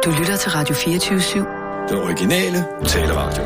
Du lytter til Radio 24/7. Den originale taleradio.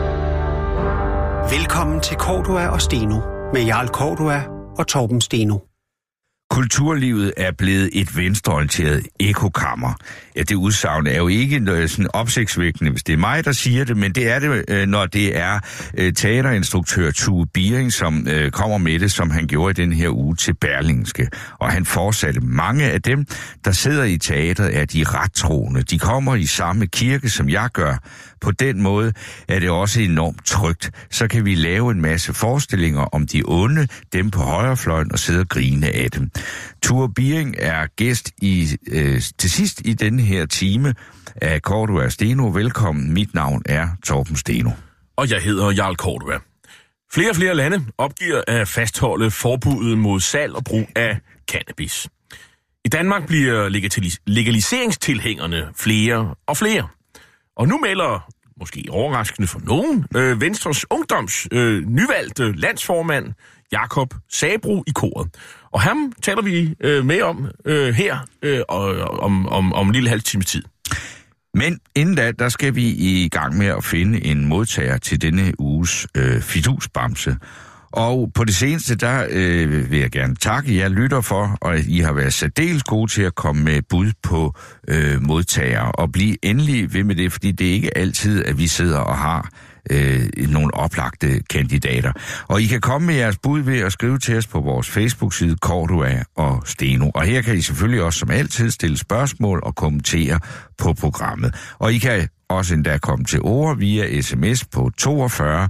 Velkommen til Cordua og Steno med Jarl Cordua og Torben Steno. Kulturlivet er blevet et venstreorienteret ekokammer. Ja, det udsagn er jo ikke sådan opsigtsvækkende, hvis det er mig, der siger det, men det er det, når det er teaterinstruktør Tue Biering, som kommer med det, som han gjorde i den her uge til Berlingske. Og han fortsatte. Mange af dem, der sidder i teateret, er de rettroende. De kommer i samme kirke, som jeg gør. På den måde er det også enormt trygt. Så kan vi lave en masse forestillinger om de onde, dem på højrefløjen, og sidde og grine af dem. Tue Biering er gæst til sidst i denne her time af Cordua og Steno. Velkommen. Mit navn er Torben Steno. Og jeg hedder Jarl Cordua. Flere og flere lande opgiver at fastholde forbuddet mod salg og brug af cannabis. I Danmark bliver legaliseringstilhængerne flere og flere. Og nu melder, måske overraskende for nogen, Venstres Ungdoms nyvalgte landsformand Jakob Sabroe i koret. Og ham taler vi med om her om en lille halv time tid. Men inden da, der skal vi i gang med at finde en modtager til denne uges fidusbamse. Og på det seneste, der vil jeg gerne takke jer lytter for, og I har været særdeles gode til at komme med bud på modtagere. Og blive endelig ved med det, fordi det er ikke altid, at vi sidder og har nogle oplagte kandidater. Og I kan komme med jeres bud ved at skrive til os på vores Facebook-side Cordua og Steno. Og her kan I selvfølgelig også som altid stille spørgsmål og kommentere på programmet. Og I kan også endda komme til ord via sms på 42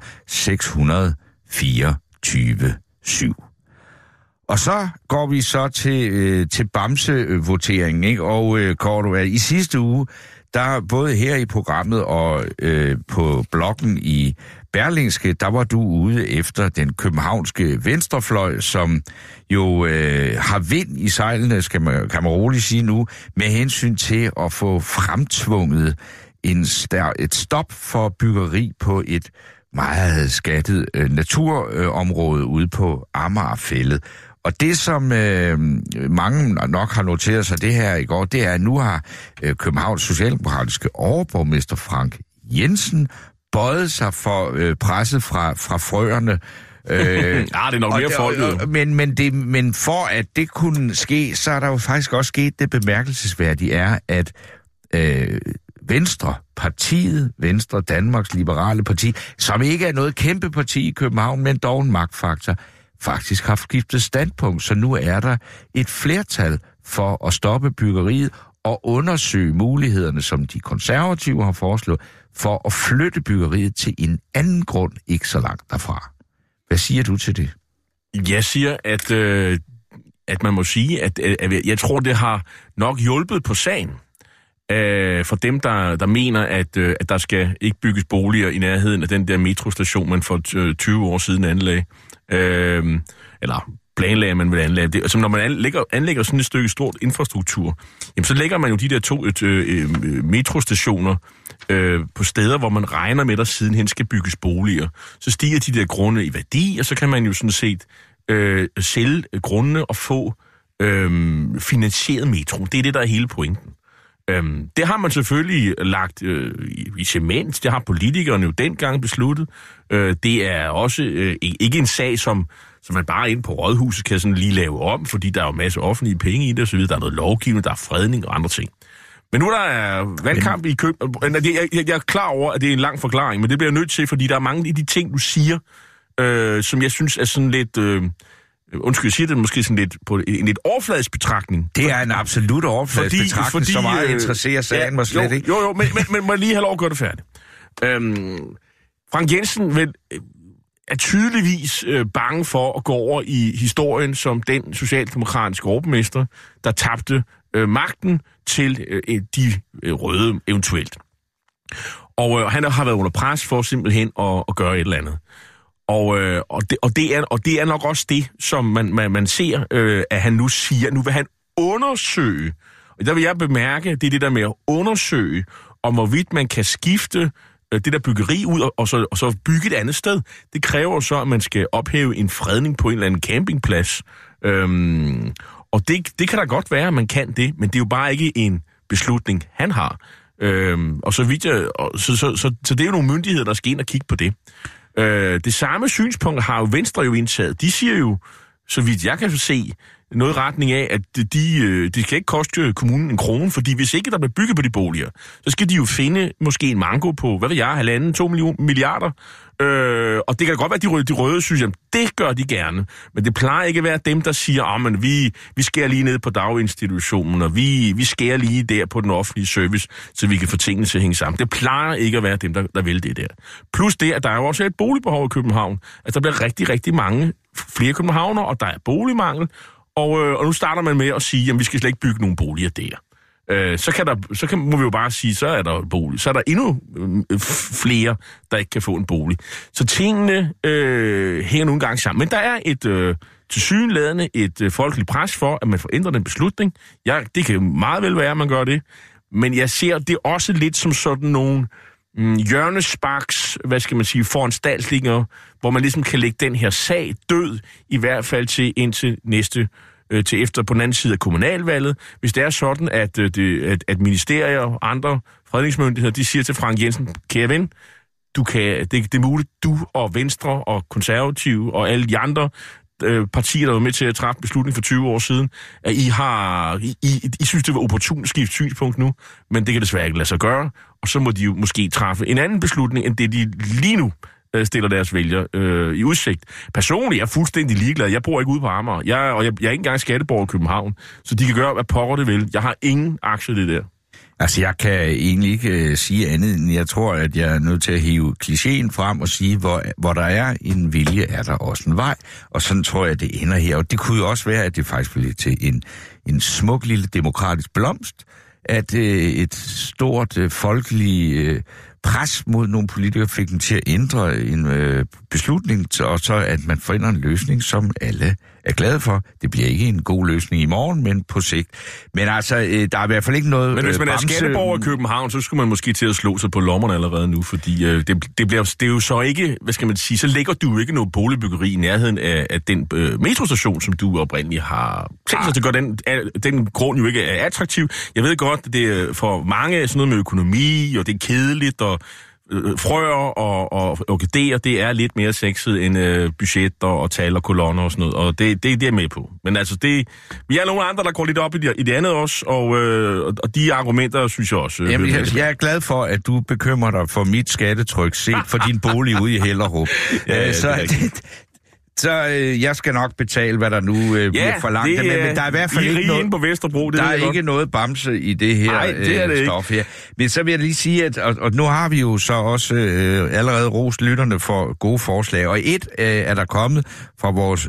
604 20:7. Og så går vi så til Bamse-voteringen, ikke? Og Cordua, i sidste uge, der både her i programmet og på bloggen i Berlingske, der var du ude efter den københavnske venstrefløj, som jo har vind i sejlene, kan man roligt sige nu, med hensyn til at få fremtvunget et stop for byggeri på et meget skattet naturområde ude på Amagerfællet. Og det, som mange nok har noteret sig det her i går, det er, at nu har Københavns socialdemokratiske overborgmester Frank Jensen bøjet sig for presset fra frøerne. Det er nok mere folket. Men for at det kunne ske, så er der jo faktisk også sket det bemærkelsesværdige er, at Venstre, Danmarks Liberale Parti, som ikke er noget kæmpe parti i København, men dog en magtfaktor, faktisk har skiftet standpunkt. Så nu er der et flertal for at stoppe byggeriet og undersøge mulighederne, som de konservative har foreslået, for at flytte byggeriet til en anden grund ikke så langt derfra. Hvad siger du til det? Jeg siger, at man må sige, at jeg tror, det har nok hjulpet på sagen. For dem, der mener, at der skal ikke bygges boliger i nærheden af den der metrostation, man for 20 år siden anlagde. Eller planlagde man vil anlægge det. Altså, når man anlægger sådan et stykke stort infrastruktur, jamen, så lægger man jo de der 2 metrostationer på steder, hvor man regner med, at sidenhen skal bygges boliger. Så stiger de der grunde i værdi, og så kan man jo sådan set sælge grundene og få finansieret metro. Det er det, der er hele pointen. Det har man selvfølgelig lagt i cement. Det har politikerne jo dengang besluttet. Det er også ikke en sag, som man bare ind på rådhuset kan sådan lige lave om, fordi der er jo masse offentlige penge i det, og så videre. Der er noget lovgivning, der er fredning og andre ting. Men nu der er valgkamp i København. Jeg er klar over, at det er en lang forklaring, men det bliver jeg nødt til, fordi der er mange af de ting, du siger, som jeg synes er sådan lidt... Undskyld, jeg siger det måske sådan lidt på en lidt overfladisk betragtning. Det er en absolut overfladisk betragtning, så meget interesserer sagen mig slet ikke. Jo, men må jeg lige have lov at gøre det færdigt. Frank Jensen er tydeligvis bange for at gå over i historien som den socialdemokratiske overborgmester, der tabte magten til de røde eventuelt. Og han har været under pres for simpelthen at gøre et eller andet. Og det er nok også det, som man ser, at han nu siger. Nu vil han undersøge, og der vil jeg bemærke, det er det der med at undersøge, om hvorvidt man kan skifte det der byggeri ud, og så bygge et andet sted. Det kræver så, at man skal ophæve en fredning på en eller anden campingplads. Og det kan da godt være, at man kan det, men det er jo bare ikke en beslutning, han har. Og så vidt så det er jo nogle myndigheder, der skal ind og kigge på det. Det samme synspunkt har jo Venstre jo indtaget. De siger jo, så vidt jeg kan se, noget i retning af, at de skal ikke koste kommunen en krone, fordi hvis ikke der bliver bygget på de boliger, så skal de jo finde måske en manko på, 2 milliarder. Og det kan godt være, at de røde synes, at det gør de gerne. Men det plejer ikke at være dem, der siger, men vi skærer lige ned på daginstitutionen, og vi skærer lige der på den offentlige service, så vi kan få tingene til at hænge sammen. Det plejer ikke at være dem, der vil det der. Plus det, at der er jo også et boligbehov i København. Altså, der bliver rigtig, rigtig mange flere københavnere, og der er boligmangel. Og nu starter man med at sige, at vi skal slet ikke bygge nogle boliger der. Må vi jo bare sige, så er der bolig. Så er der endnu flere, der ikke kan få en bolig. Så tingene hænger nogle gange sammen. Men der er tilsyneladende et folkeligt pres for, at man får ændret den beslutning. Det kan meget vel være, at man gør det. Men jeg ser det også lidt som sådan nogle hjørnesparks, foranstaltninger, hvor man ligesom kan lægge den her sag død, i hvert fald til indtil til efter på den anden side af kommunalvalget. Hvis det er sådan, at ministerier og andre fredningsmyndigheder, de siger til Frank Jensen, kære ven, det er muligt, du og Venstre og Konservative og alle de andre partier, der var med til at træffe beslutning for 20 år siden, at I synes, det var opportunt at skifte synspunkt nu, men det kan desværre ikke lade sig gøre, og så må de jo måske træffe en anden beslutning, end det de lige nu stiller deres vælgere i udsigt. Personligt er jeg fuldstændig ligeglad. Jeg bor ikke ude på Amager. Jeg er ikke engang skatteborger i København, så de kan gøre, hvad pokker det vil. Jeg har ingen aktie i det der. Altså, jeg kan egentlig ikke sige andet, end jeg tror, at jeg er nødt til at hive klichéen frem og sige, hvor der er en vilje, er der også en vej. Og sådan tror jeg, det ender her. Og det kunne jo også være, at det faktisk bliver til en smuk lille demokratisk blomst, at et stort folkeligt pres mod nogle politikere fik dem til at ændre en beslutning, og så at man finder en løsning, som alle er glade for. Det bliver ikke en god løsning i morgen, men på sigt. Men altså, der er i hvert fald ikke noget... Men hvis man er skatteborger i København, så skulle man måske til at slå sig på lommerne allerede nu, fordi det er jo så ikke, så lægger du jo ikke noget boligbyggeri i nærheden af den metrostation, som du oprindeligt har tænkt sig til at gøre. Den grund jo ikke er attraktiv. Jeg ved godt, det er for mange sådan noget med økonomi, og det er kedeligt, og frøer og orkideer, det er lidt mere sexet end budgetter og tal og kolonner og sådan noget, og det er med på. Men altså, vi er nogle andre, der går lidt op i det andet også, og de argumenter, synes jeg også... Jamen, jeg er glad for, at du bekymrer dig for mit skattetryk set for din bolig ude i Hellerup. Så jeg skal nok betale, hvad der nu bliver forlangt. Men der er i hvert fald ikke noget... på Vesterbro, der er ikke noget bamse i det her stof her. Men så vil jeg lige sige, at og nu har vi jo så også allerede rost lytterne for gode forslag. Og er der kommet fra vores,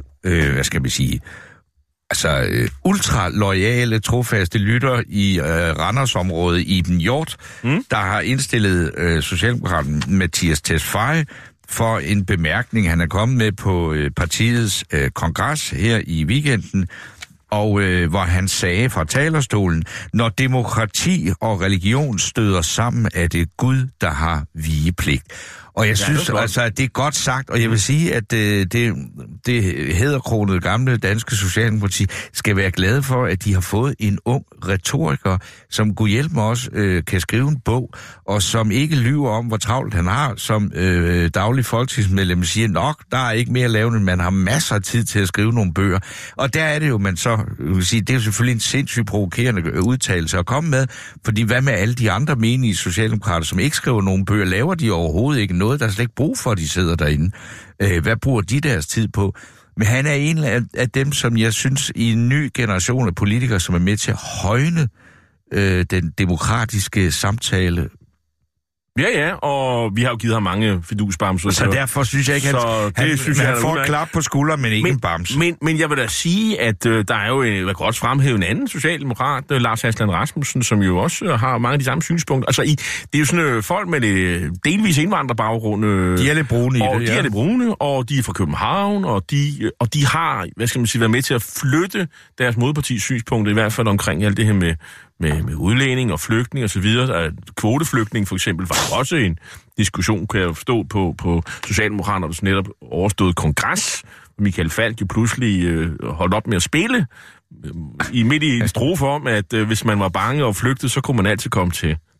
ultraloyale, trofaste lytter i Randersområdet, Iben Hjort, der har indstillet Socialdemokraten Mathias Tesfaye for en bemærkning, han er kommet med på partiets kongres her i weekenden, og hvor han sagde fra talerstolen, når demokrati og religion støder sammen, er det Gud, der har vigepligt. Og jeg synes altså, at det er godt sagt, og jeg vil sige, at det hæderkronede gamle danske Socialdemokrati skal være glade for, at de har fået en ung retoriker, som kunne hjælpe mig også, kan skrive en bog, og som ikke lyver om, hvor travlt han har, som daglig folketingsmedlem siger, nok, der er ikke mere at lave, men man har masser af tid til at skrive nogle bøger. Og der er det jo, man så vil sige, det er jo selvfølgelig en sindssygt provokerende udtalelse at komme med, fordi hvad med alle de andre menige socialdemokrater, som ikke skriver nogen bøger, laver de overhovedet ikke noget, der er slet ikke brug for, at de sidder derinde. Hvad bruger de deres tid på? Men han er en af dem, som jeg synes, i en ny generation af politikere, som er med til at højne den demokratiske samtale. Ja, og vi har jo givet ham mange fidusbamser. Så derfor synes jeg ikke, han får et klap på skulderen, men ikke en bamse. Men jeg vil da sige, at der er jo, jeg kan også fremhæve en anden socialdemokrat, Lars Aslan Rasmussen, som jo også har mange af de samme synspunkter. Altså, det er jo sådan folk med delvis indvandrerbaggrund. De er lidt brune i det, ja. De er lidt brune, og de er fra København, og de har, været med til at flytte deres modpartis synspunkter, i hvert fald omkring alt det her med udlænding og flygtning og så videre. Kvoteflygtning for eksempel var også en diskussion, kan jeg forstå, på Socialdemokraternes netop overstået kongres. Michael Falk jo pludselig holdt op med at spille midt i en strofe om, at hvis man var bange og flygtede, så kunne man altid komme til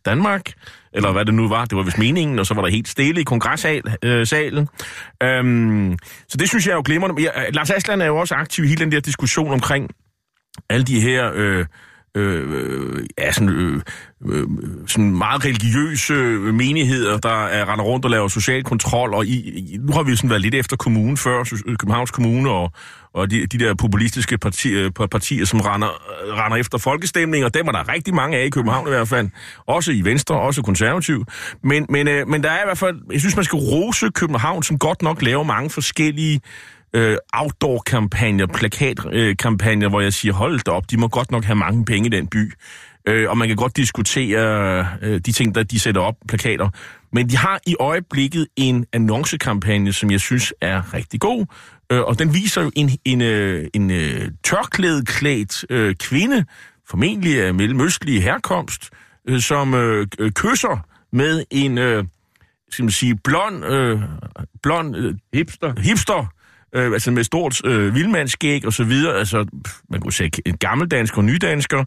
Danmark, eller hvad det nu var, det var vist meningen, og så var der helt stille i kongressalen. Så det synes jeg er jo glimrende. Lars Aslan er jo også aktiv i hele den der diskussion omkring alle de her sådan meget religiøse menigheder, der render rundt og laver social kontrol, og nu har vi sådan været lidt efter kommunen før, Københavns Kommune, og de der populistiske partier, som render efter folkestemning, og dem er der rigtig mange af i København i hvert fald, også i Venstre, også konservativ. Men der er i hvert fald, jeg synes, man skal rose København, som godt nok laver mange forskellige outdoor-kampagner, plakatkampagner, hvor jeg siger, hold da op, de må godt nok have mange penge i den by. Og man kan godt diskutere de ting, der de sætter op, plakater. Men de har i øjeblikket en annoncekampagne, som jeg synes er rigtig god. Og den viser jo en tørklædeklædt kvinde, formentlig af mellemøstlig herkomst, som kysser med en skal man sige, blond hipster, altså med stort vildmandsskæg og så videre, altså man kunne sige en gammeldansker og nydansker,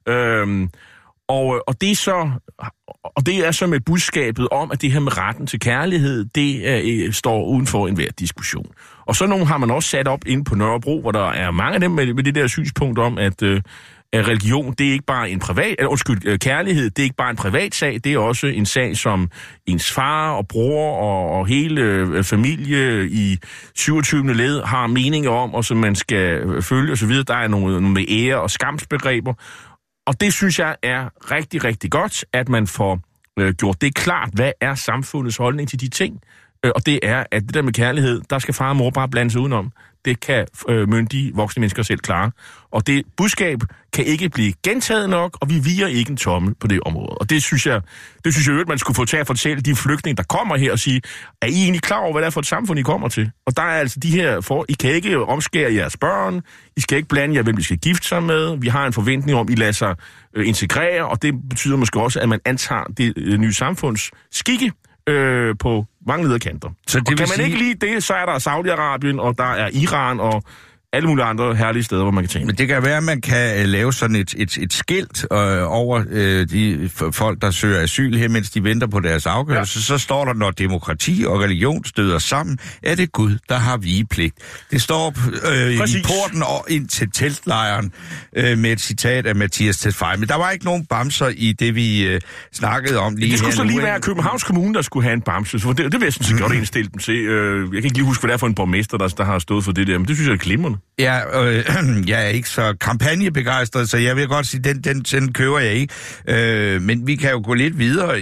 og det er så med budskabet om, at det her med retten til kærlighed, det står uden for enhver diskussion. Og så nogle har man også sat op inde på Nørrebro, hvor der er mange af dem med det der synspunkt om, at religion, det er ikke bare en kærlighed, det er ikke bare en privat sag, det er også en sag, som ens far og bror og hele familie i 27. led har meninger om, og som man skal følge osv. Der er nogle med ære og skamsbegreber. Og det synes jeg er rigtig, rigtig godt, at man får gjort det klart, hvad er samfundets holdning til de ting. Og det er, at det der med kærlighed, der skal far og mor bare blande sig udenom. Det kan myndige voksne mennesker selv klare. Og det budskab kan ikke blive gentaget nok, og vi viger ikke en tommel på det område. Og det synes jeg at man skulle få til at fortælle de flygtninge, der kommer her og sige, er I egentlig klar over, hvad det er for et samfund, I kommer til? Og der er altså de her I kan ikke omskære jeres børn, I skal ikke blande jer, hvem I skal gifte sig med, vi har en forventning om, I lader sig integrere, og det betyder måske også, at man antager det nye samfunds skikke på mange lederkanter. Så det kan man ikke lide det, så er der Saudi-Arabien, og der er Iran, og alle mulige andre herlige steder, hvor man kan tænke. Men det kan være, at man kan lave sådan et skilt over de folk, der søger asyl her, mens de venter på deres afgørelse. Ja. Så står der, når demokrati og religion støder sammen, er det Gud, der har vigepligt. Det står i porten og ind til teltlejren med et citat af Mathias Tesfaye. Men der var ikke nogen bamser i det, vi snakkede om lige her. Det skulle så lige være Københavns Kommune, der skulle have en bamse. Så det vil jeg sådan set godt indstille dem til. Jeg kan ikke lige huske, hvad det er for en borgmester, der har stået for det der, men det synes jeg er glimrende. Ja, jeg er ikke så kampagnebegejstret, så jeg vil godt sige, den køber jeg ikke. Men vi kan jo gå lidt videre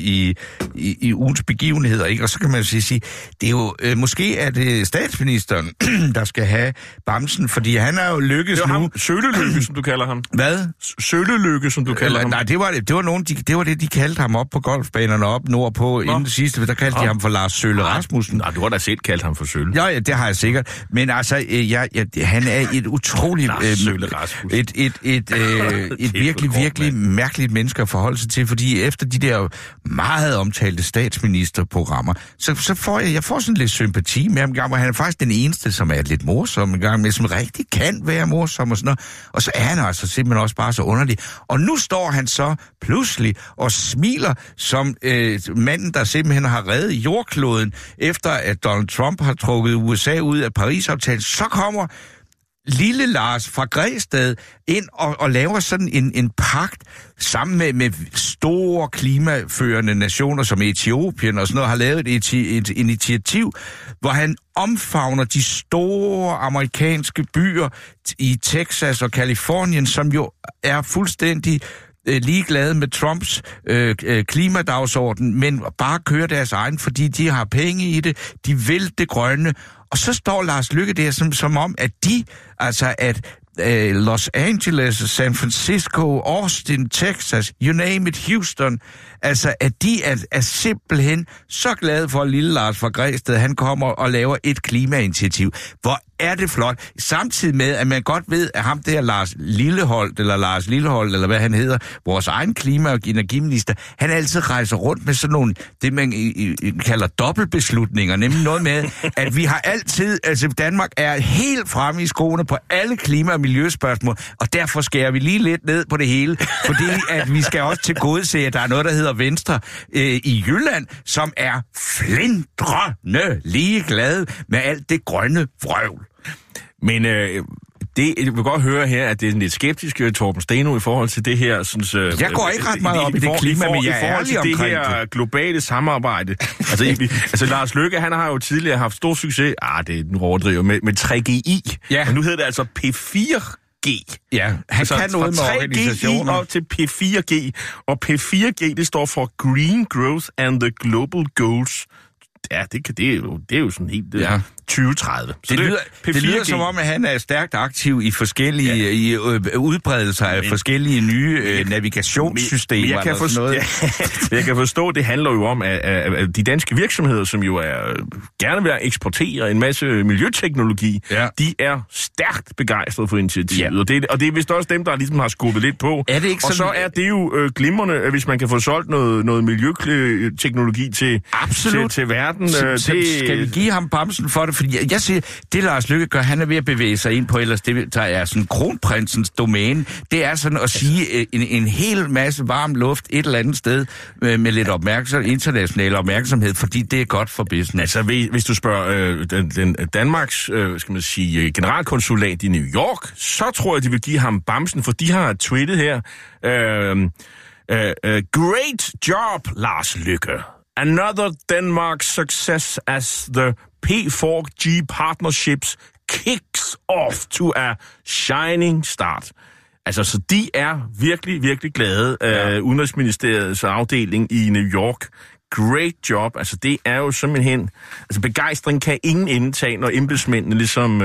i ugens begivenheder, ikke? Og så kan man jo sige, det er jo måske er det statsministeren, der skal have bamsen, fordi han er jo lykkes nu. Ham, Sølelykke, som du kalder ham. Hvad? Sølelykke, som du kalder ham. Nej, det var det, de kaldte ham op på golfbanerne op nordpå inden det sidste, der kaldte de ham for Lars Sølle Rasmussen. Nej, du har da selv kaldt ham for Sølle. Ja, det har jeg sikkert. Men altså, han er et utroligt et virkelig mærkeligt menneske at forholde sig til, fordi efter de der meget omtalte statsministerprogrammer, så får jeg sådan lidt sympati med ham, hvor han er faktisk den eneste, som er lidt morsom en gang, men som rigtig kan være morsom og sådan noget. Og så er han altså simpelthen også bare så underlig. Og nu står han så pludselig og smiler som manden, der simpelthen har reddet jordkloden, efter at Donald Trump har trukket USA ud af Paris-aftalen. Så kommer lille Lars fra Græsted ind og laver sådan en pagt sammen med store klimaførende nationer som Etiopien og sådan noget, har lavet et initiativ, hvor han omfavner de store amerikanske byer i Texas og Californien, som jo er fuldstændig ligeglade med Trumps klimadagsorden, men bare kører deres egen, fordi de har penge i det, de vil det grønne. Og så står Lars Løkke der som om, at Los Angeles, San Francisco, Austin, Texas, you name it, Houston, altså at de er simpelthen så glade for, at lille Lars fra Græsted, han kommer og laver et klimainitiativ. Hvor er det flot. Samtidig med, at man godt ved, at ham der Lars Lilleholdt, eller hvad han hedder, vores egen klima- og energiminister, han altid rejser rundt med sådan nogle, det man kalder dobbeltbeslutninger, nemlig noget med, at vi har altid, altså Danmark er helt fremme i skoene på alle klima- og miljøspørgsmål, og derfor skærer vi lige lidt ned på det hele, fordi at vi skal også tilgodese, at der er noget, der hedder Venstre i Jylland, som er flindrende ligeglade med alt det grønne vrøvl. Men det, jeg vil godt høre her, at det er lidt skeptisk, Torben Steno, i forhold til det her. Synes, jeg går ikke ret meget op i det klima, men jeg er ærlig omkring det. I forhold til det her globale samarbejde. Altså Lars Løkke, han har jo tidligere haft stor succes, nu overdriver, med 3GI. Ja. Og nu hedder det altså P4G. Ja, han altså, kan noget med organisationer. 3GI op til P4G, og P4G, det står for Green Growth and the Global Goals. Ja, det er jo sådan helt 2030. Så det lyder som om, at han er stærkt aktiv i forskellige i udbredelser af forskellige nye navigationssystemer. Jeg kan forstå, at det handler jo om, at de danske virksomheder, som jo gerne vil eksportere en masse miljøteknologi, de er stærkt begejstrede for initiativet. Ja. Og det er vist også dem, der ligesom har skubbet lidt på. Er det ikke og så er det jo glimrende, hvis man kan få solgt noget miljøteknologi til verden. Skal vi give ham bamsen for det? Fordi jeg siger, det Lars Løkke gør, han er ved at bevæge sig ind på, ellers det der er sådan kronprinsens domæne. Det er sådan at sige en hel masse varm luft et eller andet sted med lidt international opmærksomhed, fordi det er godt for business. Altså, hvis du spørger den Danmarks generalkonsulat i New York, så tror jeg, de vil give ham bamsen, for de har tweetet her. Great job, Lars Løkke. Another Denmark success as the P4G partnerships kicks off to a shining start. Altså, så de er virkelig, virkelig glade af Udenrigsministeriets afdeling i New York. Great job. Altså, det er jo simpelthen... Altså, begejstring kan ingen indtage, når embedsmændene ligesom,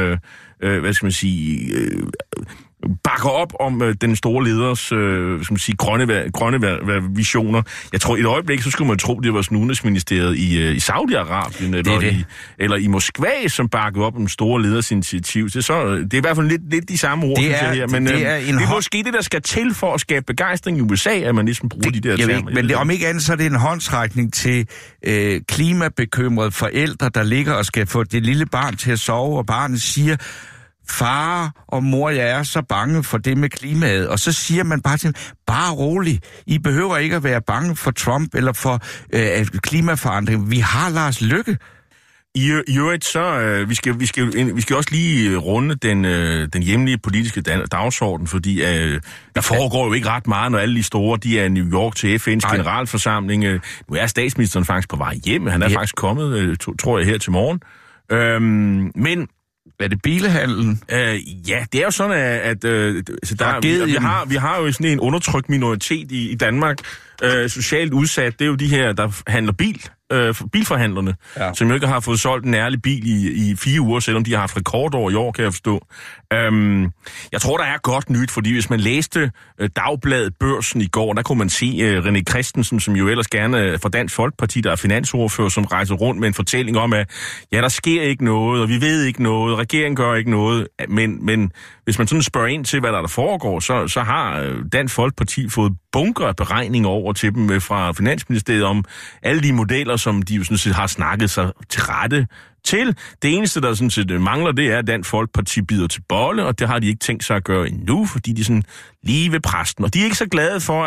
bakker op om den store leders grønne visioner. Jeg tror, i et øjeblik, så skulle man tro, det var sådan Udenrigsministeriet i Saudi-Arabien eller i Moskva, som bakkede op om store leders initiativ. Det er i hvert fald lidt de samme ord, det er her. Men det er måske det, der skal til for at skabe begejstring i USA, at man ligesom bruger de der termer. Men om ikke andet, så er det en håndsrækning til klimabekymrede forældre, der ligger og skal få det lille barn til at sove, og barnet siger, far og mor, jeg er så bange for det med klimaet. Og så siger man bare til dem, bare rolig. I behøver ikke at være bange for Trump eller for klimaforandring. Vi har Lars Løkke. I øvrigt så, vi skal også lige runde den hjemlige politiske dagsorden, fordi der foregår jo ikke ret meget, når alle de store, de er i New York til FN's generalforsamling. Nu er statsministeren faktisk på vej hjem, han er faktisk kommet, tror jeg, her til morgen. Men er det bilhandlen? Ja, det er jo sådan, at vi har jo sådan en undertrykt minoritet i Danmark, socialt udsat. Det er jo de her, der handler bilforhandlerne, som jo ikke har fået solgt en ærlig bil i 4 uger, selvom de har haft rekordår i år, kan jeg forstå. Jeg tror, der er godt nyt, fordi hvis man læste Dagbladet Børsen i går, der kunne man se René Christensen, som jo ellers gerne fra Dansk Folkeparti, der er finansordfører, som rejser rundt med en fortælling om, at der sker ikke noget, og vi ved ikke noget, regeringen gør ikke noget, men hvis man sådan spørger ind til, hvad der foregår, så har Dansk Folkeparti fået bunker af beregninger over til dem fra Finansministeriet om alle de modeller, som de jo sådan set har snakket sig til rette til. Det eneste, der sådan set mangler, det er, at Dansk Folkeparti bider til bolle, og det har de ikke tænkt sig at gøre endnu, fordi de sådan lige ved præsten. Og de er ikke så glade for,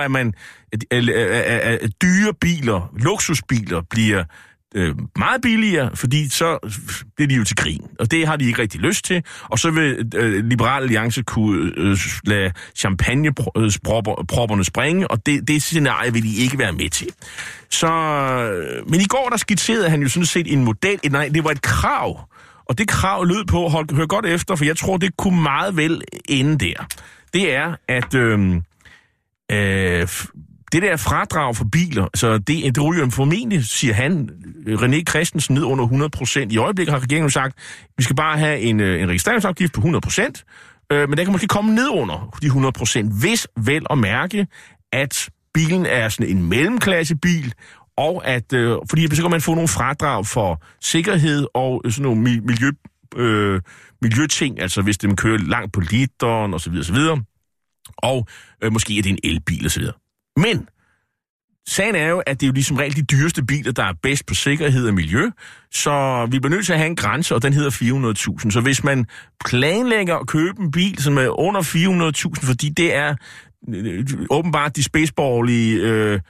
at dyre biler, luksusbiler, bliver meget billigere, fordi så bliver de jo til grin. Og det har de ikke rigtig lyst til. Og så vil Liberal Alliance kunne lade champagnepropperne springe, og det scenarie vil de ikke være med til. Men i går, der skitserede han jo sådan set en model. Nej, det var et krav. Og det krav lød på, hør godt efter, for jeg tror, det kunne meget vel ende der. Det er, at det der fradrag for biler, så det ryger formentlig, siger han, René Christensen, ned under 100%. I øjeblikket har regeringen sagt, at vi skal bare have en registreringsafgift på 100%, men den kan måske komme ned under de 100%, hvis vel at mærke, at bilen er sådan en mellemklassebil, og at, fordi så kan man få nogle fradrag for sikkerhed og sådan nogle miljøting, altså hvis det kører langt på literen osv. Og måske er det en elbil osv. Men sagen er jo, at det er jo ligesom regel de dyreste biler, der er bedst på sikkerhed og miljø, så vi bliver nødt til at have en grænse, og den hedder 400.000. Så hvis man planlægger at købe en bil, som er under 400.000, fordi det er åbenbart de spidsborgerlige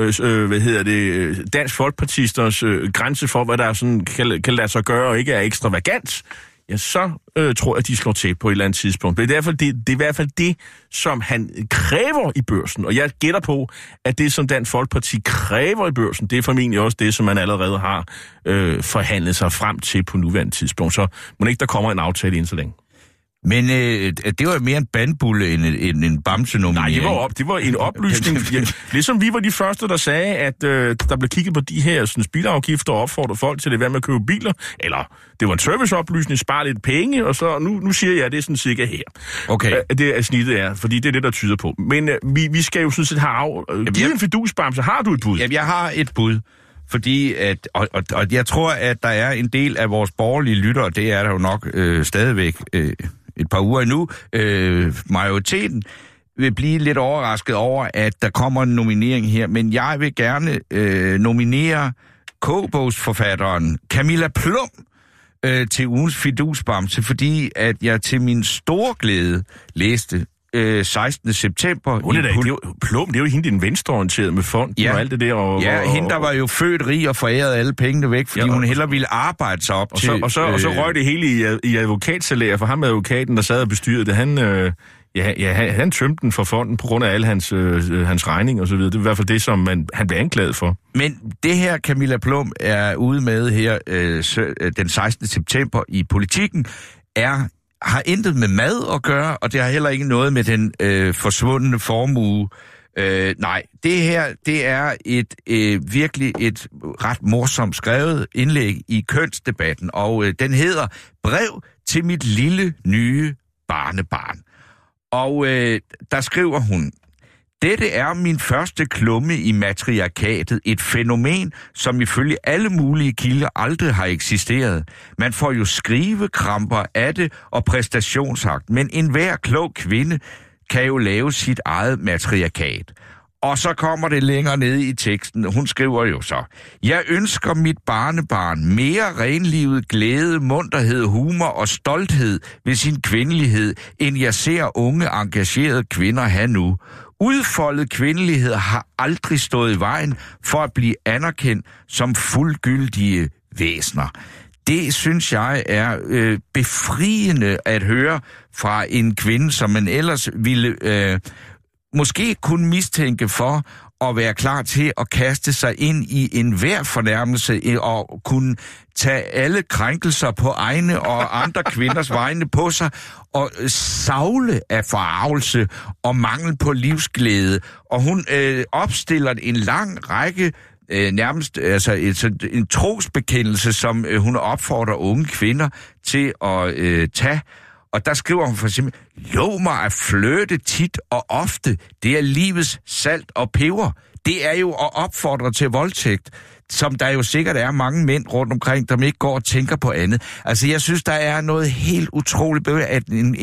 Dansk Folkepartisters grænse for, hvad der sådan kan lade sig gøre og ikke er ekstravagant, ja, så tror jeg, de slår til på et eller andet tidspunkt. Det er i hvert fald det, som han kræver i børsen. Og jeg gætter på, at det, som Dansk Folkeparti kræver i børsen, det er formentlig også det, som man allerede har forhandlet sig frem til på nuværende tidspunkt. Så må ikke der kommer en aftale ind så længe. Men det var mere en bandbulle end en bamsenominering. Nej, det var en oplysning. Ligesom vi var de første, der sagde, at der blev kigget på de her sådan, bilafgifter og opfordrede folk til at være med at købe biler. Eller det var en serviceoplysning, spare lidt penge, og så nu siger jeg, at det er sådan cirka her. Okay. Det er snittet er, fordi det er det, der tyder på. Men vi skal jo sådan set have givet en fidusbamse. Har du et bud? Jamen, jeg har et bud. Fordi, og jeg tror, at der er en del af vores borgerlige lyttere, det er der jo nok stadigvæk et par uger endnu, majoriteten vil blive lidt overrasket over, at der kommer en nominering her. Men jeg vil gerne nominere kogebogsforfatteren Camilla Plum til ugens fidusbamse, fordi at jeg til min store glæde læste 16. september. Plum, det er jo hende, den venstreorienterede med fonden og alt det der. Hende, der var jo født rig og forærede alle pengene væk, fordi hun hellere ville arbejde sig op til... Og så røg det hele i advokatsalærer, for ham advokaten, der sad og bestyrede det. Han tømte den for fonden på grund af alle hans regning og så videre. Det er i hvert fald det, som han blev anklaget for. Men det her, Camilla Plum er ude med her den 16. september i Politikken, har intet med mad at gøre, og det har heller ikke noget med den forsvundne formue. Nej, det her, det er virkelig et ret morsomt skrevet indlæg i kønsdebatten, og den hedder Brev til mit lille nye barnebarn. Og der skriver hun: Dette er min første klumme i matriarkatet, et fænomen, som ifølge alle mulige kilder aldrig har eksisteret. Man får jo skrivekramper af det og præstationsagt, men enhver klog kvinde kan jo lave sit eget matriarkat. Og så kommer det længere nede i teksten. Hun skriver jo så: Jeg ønsker mit barnebarn mere renlivet glæde, munterhed, humor og stolthed ved sin kvindelighed, end jeg ser unge, engagerede kvinder have nu. Udfoldet kvindelighed har aldrig stået i vejen for at blive anerkendt som fuldgyldige væsener. Det synes jeg er befriende at høre fra en kvinde, som man ellers ville måske kunne mistænke for at være klar til at kaste sig ind i enhver fornærmelse og kunne tage alle krænkelser på egne og andre kvinders vegne på sig og savle af forargelse og mangel på livsglæde. Og hun opstiller en lang række nærmest en trosbekendelse, som hun opfordrer unge kvinder til at tage. Og der skriver hun for eksempel: Lov mig at flirte tit og ofte. Det er livets salt og peber. Det er jo at opfordre til voldtægt, som der jo sikkert er mange mænd rundt omkring, der ikke går og tænker på andet. Altså, jeg synes, der er noget helt utroligt, at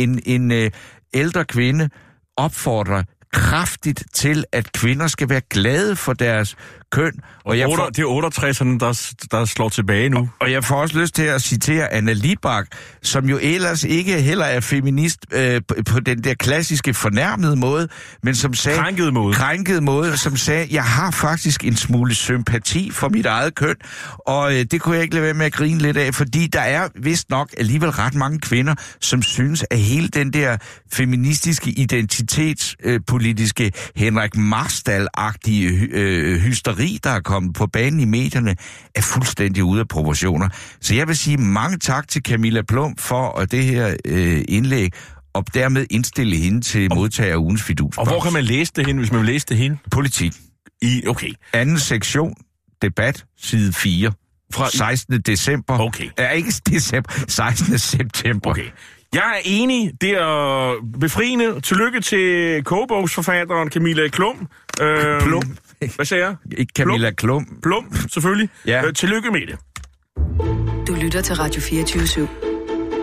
en ældre kvinde opfordrer kraftigt til, at kvinder skal være glade for deres køn. Og det er 68'erne, der slår tilbage nu. Og jeg får også lyst til at citere Anna Libak, som jo ellers ikke heller er feminist på den der klassiske fornærmede måde, men som sagde... Krænkede måde, som sagde, jeg har faktisk en smule sympati for mit eget køn, og det kunne jeg ikke lade være med at grine lidt af, fordi der er vist nok alligevel ret mange kvinder, som synes, at hele den der feministiske identitetspolitiske Henrik Marstal-agtige hysteri, der er kommet på banen i medierne, er fuldstændig ude af proportioner. Så jeg vil sige mange tak til Camilla Plum for det her indlæg, og dermed indstille hende til modtager af ugens fidus. Og hvor kan man læse det hen, hvis man vil læse det hen? Politik. Okay. Anden sektion, debat, side 4. Fra 16. december. Okay. Ikke december, 16. september. Okay. Jeg er enig. Det er befriende. Tillykke til kogebogsforfatteren Camilla Plum. Plum. Hvad sagde jeg? Ikke Camilla Plum. Plum, selvfølgelig. Ja. Tillykke med det. Du lytter til Radio 24/7.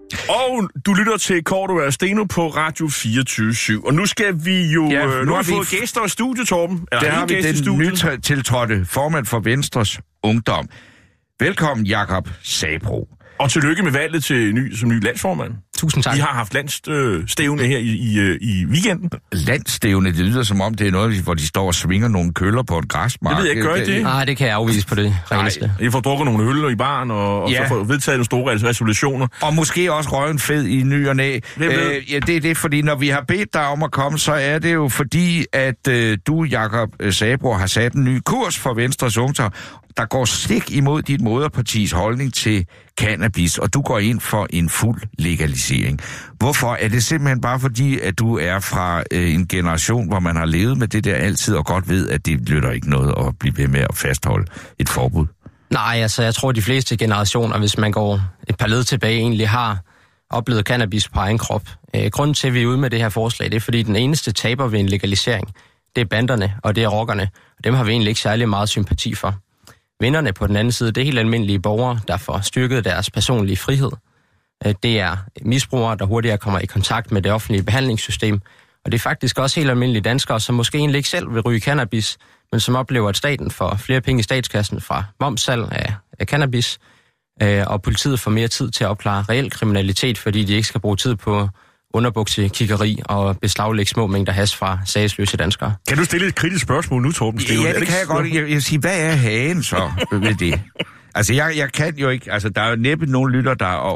Og du lytter til Cordua og Steno på Radio 24/7. Og nu skal vi jo... nu har vi fået gæster i studiet, Torben. Der har vi den nytiltrådte formand for Venstres Ungdom. Velkommen, Jakob Sabroe. Og tillykke med valget som ny landsformand. Tusind tak. Vi har haft landsstævne her i weekenden. Landsstævne, det lyder som om, det er noget, hvor de står og svinger nogle køller på et græsmark. Det ved jeg ikke, gør det? Nej, det kan jeg afvise på det reneste. I får drukket nogle øl i baren, og så får vedtaget nogle store resolutioner. Og måske også røgen fed i ny og næ. Det er fordi, når vi har bedt dig om at komme, så er det jo fordi, at du, Jakob Sabroe, har sat en ny kurs for Venstres Ungdom, der går stik imod dit moderpartis holdning til cannabis, og du går ind for en fuld legalisering. Hvorfor? Er det simpelthen bare fordi, at du er fra en generation, hvor man har levet med det der altid, og godt ved, at det lytter ikke noget at blive ved med at fastholde et forbud? Nej, altså jeg tror, at de fleste generationer, hvis man går et par led tilbage, egentlig har oplevet cannabis på egen krop. Grunden til, at vi er ude med det her forslag, det er, fordi den eneste taber ved en legalisering, det er banderne, og det er rockerne. Og dem har vi egentlig ikke særlig meget sympati for. Vinderne på den anden side, det er helt almindelige borgere, der får styrket deres personlige frihed. Det er misbrugere, der hurtigere kommer i kontakt med det offentlige behandlingssystem. Og det er faktisk også helt almindelige danskere, som måske egentlig ikke selv vil ryge cannabis, men som oplever, at staten får flere penge i statskassen fra momssalg af cannabis, og politiet får mere tid til at opklare reel kriminalitet, fordi de ikke skal bruge tid på underbuksekiggeri og beslaglægge små mængder hash fra sagsløse danskere. Kan du stille et kritisk spørgsmål nu, Torben? Ja, det kan jeg godt. Jeg vil sige, hvad er hagen så ved det? Altså, jeg kan jo ikke... Altså, der er jo næppe nogen lytter,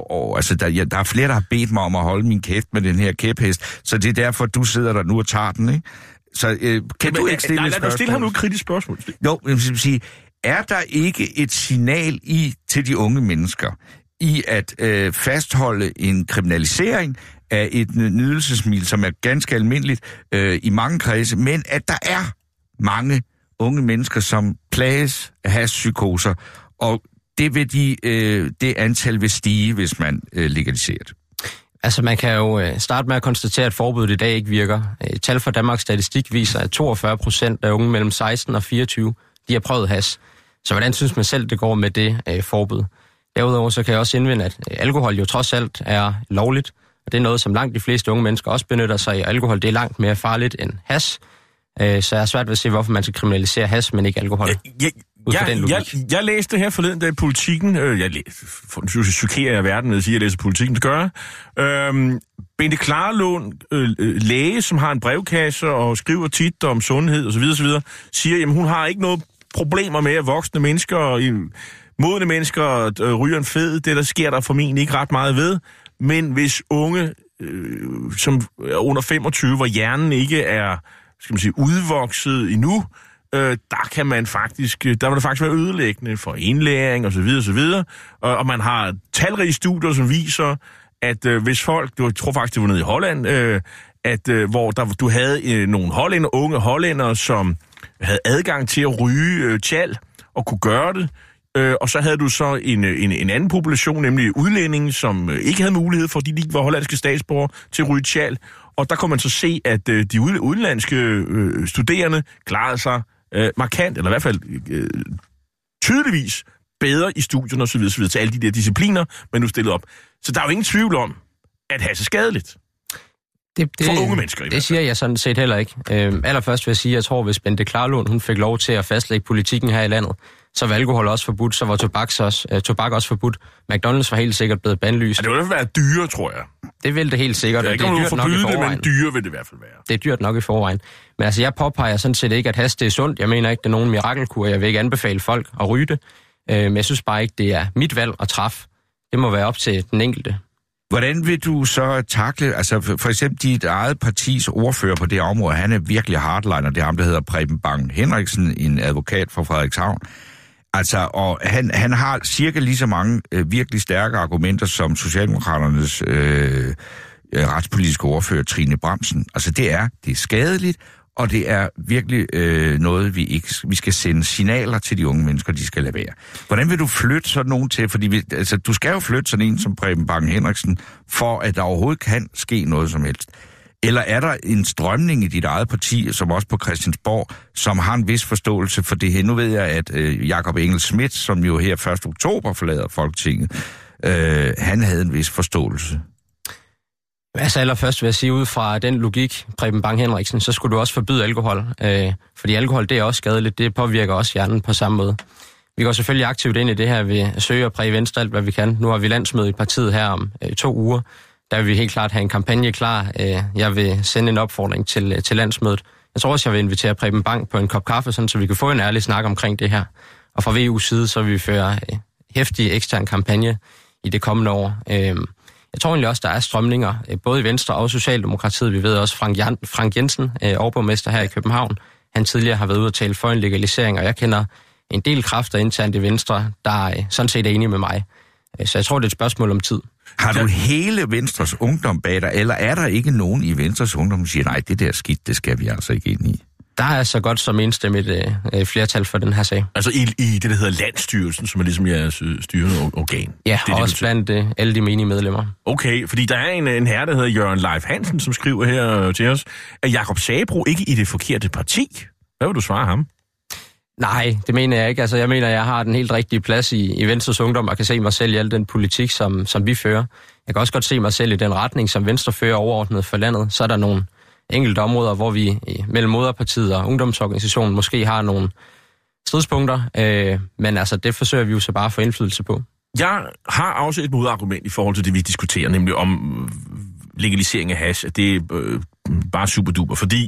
der er flere, der har bedt mig om at holde min kæft med den her kæphest, så det er derfor, du sidder der nu og tager den, ikke? Så kan du ikke stille et spørgsmål? Lad os stille ham nu et kritisk spørgsmål. Jo, jeg vil sige, er der ikke et signal til de unge mennesker i at fastholde en kriminalisering af et nydelsesmiddel, som er ganske almindeligt i mange kredse, men at der er mange unge mennesker, som plages af hashpsykoser, og det antal vil stige, hvis man legaliserer det. Altså, man kan jo starte med at konstatere, at forbuddet i dag ikke virker. Tal fra Danmarks Statistik viser, at 42% af unge mellem 16 og 24, de har prøvet hash. Så hvordan synes man selv, det går med det forbud? Derudover så kan jeg også indvende, at alkohol jo trods alt er lovligt, og det er noget, som langt de fleste unge mennesker også benytter sig af. Alkohol, det er langt mere farligt end hash, så jeg er svært ved at se, hvorfor man skal kriminalisere hash, men ikke alkohol. Jeg læste her forleden, da i Politikken, nu chokerer jeg verden med at sige, at jeg læser Politikken, det gør jeg. Bente Klarlund, læge, som har en brevkasse og skriver tit om sundhed osv., siger, at hun har ikke noget problemer med, at voksne mennesker, modne mennesker ryger en fed. Det der sker der formentlig ikke ret meget ved. Men hvis unge, som er under 25, hvor hjernen ikke er, skal man sige, udvokset endnu, der vil det faktisk være ødelæggende for indlæring osv. Og man har talrige studier, som viser, at hvis folk, jeg tror faktisk, det var nede i Holland, hvor du havde nogle unge hollændere, som havde adgang til at ryge tjal og kunne gøre det, og så havde du så en anden population, nemlig udlændinge, som ikke havde mulighed for, de var hollandske statsborgere, til at ryge tjal. Og der kunne man så se, at de udenlandske studerende klarede sig markant, eller i hvert fald tydeligvis bedre i studierne osv. til alle de der discipliner, man nu stillede op. Så der er jo ingen tvivl om, at hash er skadeligt. For unge mennesker. Det siger jeg sådan set heller ikke. Allerførst vil jeg sige, at jeg tror, hvis Bente Klarlund hun fik lov til at fastlægge politikken her i landet, så var alkohol også forbudt, så var tobak også forbudt. McDonald's var helt sikkert blevet bandlyst. Det ville være dyre, tror jeg. Det vil det helt sikkert. Det er ikke noget forbyde det, men dyre vil det i hvert fald være. Det er dyrt nok i forvejen. Men altså, jeg påpeger sådan set ikke, at hash det er sundt. Jeg mener ikke, det er nogen mirakelkur. Jeg vil ikke anbefale folk at ryge det. Men jeg synes bare ikke, det er mit valg at træffe. Det må være op til den enkelte. Hvordan vil du så takle, altså for eksempel dit eget partis ordfører på det område, han er virkelig hardliner, det er ham, der hedder Preben Bang Henriksen, en advokat fra Frederikshavn. Altså, og han har cirka lige så mange virkelig stærke argumenter som Socialdemokraternes retspolitiske ordfører, Trine Bramsen. Altså, det er skadeligt, og det er virkelig noget, vi skal sende signaler til de unge mennesker, de skal lade være. Hvordan vil du flytte sådan nogen til? Fordi du skal jo flytte sådan en som Preben Bang Henriksen, for at der overhovedet kan ske noget som helst. Eller er der en strømning i dit eget parti, som også på Christiansborg, som har en vis forståelse for det her? Nu ved jeg, at Jakob Engel Schmidt, som jo her 1. oktober forlader Folketinget, han havde en vis forståelse. Altså allerførst vil jeg sige, ud fra den logik, Preben Bang Henriksen, så skulle du også forbyde alkohol. Fordi alkohol, det er også skadeligt, det påvirker også hjernen på samme måde. Vi går selvfølgelig aktivt ind i det her ved at søge og præge Venstre alt, hvad vi kan. Nu har vi landsmøde i partiet her om 2 uger. Der vil vi helt klart have en kampagne klar. Jeg vil sende en opfordring til landsmødet. Jeg tror også, jeg vil invitere Preben Bang på en kop kaffe, sådan, så vi kan få en ærlig snak omkring det her. Og fra VU's side, så vil vi føre heftig ekstern kampagne i det kommende år. Jeg tror egentlig også, der er strømninger, både i Venstre og Socialdemokratiet. Vi ved også, Frank Jensen, overborgmester her i København, han tidligere har været ude at tale for en legalisering, og jeg kender en del kræfter internt i Venstre, der sådan set er enige med mig. Så jeg tror, det er et spørgsmål om tid. Har du hele Venstres ungdom bag dig, eller er der ikke nogen i Venstres ungdom, der siger, nej, det der skidt, det skal vi altså ikke ind i? Der er så godt som enstemmigt flertal for den her sag. Altså i det, der hedder Landsstyrelsen, som er ligesom jeres styrende organ? Ja, det, og også blandt alle de menige medlemmer. Okay, fordi der er en herre, der hedder Jørgen Leif Hansen, som skriver her til os, at Jakob Sabro ikke i det forkerte parti. Hvad vil du svare ham? Nej, det mener jeg ikke. Altså, jeg mener, jeg har den helt rigtige plads i Venstres Ungdom, og kan se mig selv i al den politik, som vi fører. Jeg kan også godt se mig selv i den retning, som Venstre fører overordnet for landet. Så er der nogle enkelte områder, hvor vi mellem Moderpartiet og Ungdomsorganisationen måske har nogle stridspunkter, men altså, det forsøger vi jo så bare at få indflydelse på. Jeg har også et modargument i forhold til det, vi diskuterer, nemlig om legalisering af hash. Det er bare super duper, fordi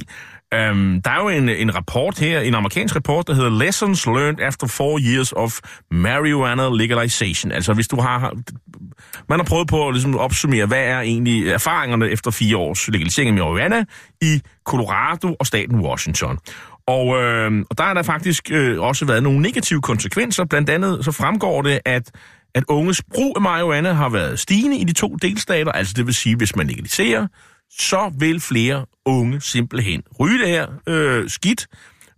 der er jo en rapport her, en amerikansk rapport, der hedder Lessons Learned After 4 Years of Marijuana Legalization. Altså hvis du man har prøvet på at ligesom opsummere, hvad er egentlig erfaringerne efter 4 års legalisering af marijuana i Colorado og staten Washington. Og der har der faktisk også været nogle negative konsekvenser. Blandt andet så fremgår det, at unges brug af marijuana har været stigende i de 2 delstater. Altså det vil sige, hvis man legaliserer, så vil flere unge simpelthen ryge det her skidt.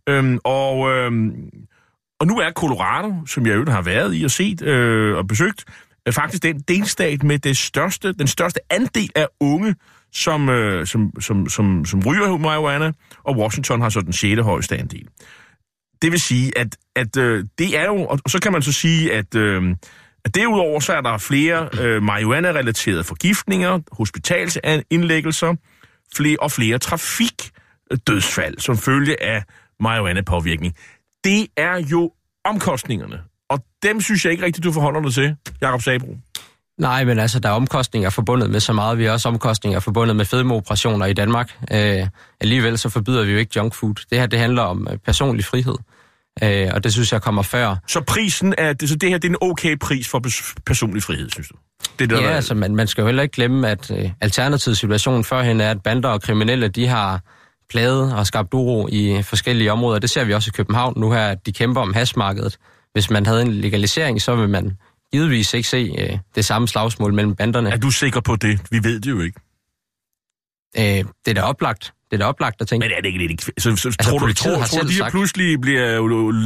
Og nu er Colorado, som jeg jo har været i og set og besøgt, faktisk den delstat med den største andel af unge, som ryger marijuana, og Washington har så den 6. højeste andel. Det vil sige, at det er jo, og så kan man så sige, at derudover så er der flere marijuana-relaterede forgiftninger, hospitalsindlæggelser, flere trafikdødsfald som følge af marijuana-påvirkning. Det er jo omkostningerne, og dem synes jeg ikke rigtigt, du forholder dig til, Jakob Sabro. Nej, men altså, der er omkostninger forbundet med så meget. Vi har også omkostninger forbundet med fedmeoperationer i Danmark. Alligevel så forbyder vi jo ikke junk food. Det her, det handler om personlig frihed. Og det synes jeg kommer før. Så prisen er, så det her, det er en okay pris for personlig frihed, synes du? Det der, altså man skal jo heller ikke glemme, at alternativ situation førhen er, at bander og kriminelle, de har plaget og skabt uro i forskellige områder. Det ser vi også i København nu her, at de kæmper om hashmarkedet. Hvis man havde en legalisering, så vil man givetvis ikke se det samme slagsmål mellem banderne. Er du sikker på det? Vi ved det jo ikke. Det er da oplagt. Det er da oplagt at tænke. Men er det ikke lidt... Så tror du, de her pludselig bliver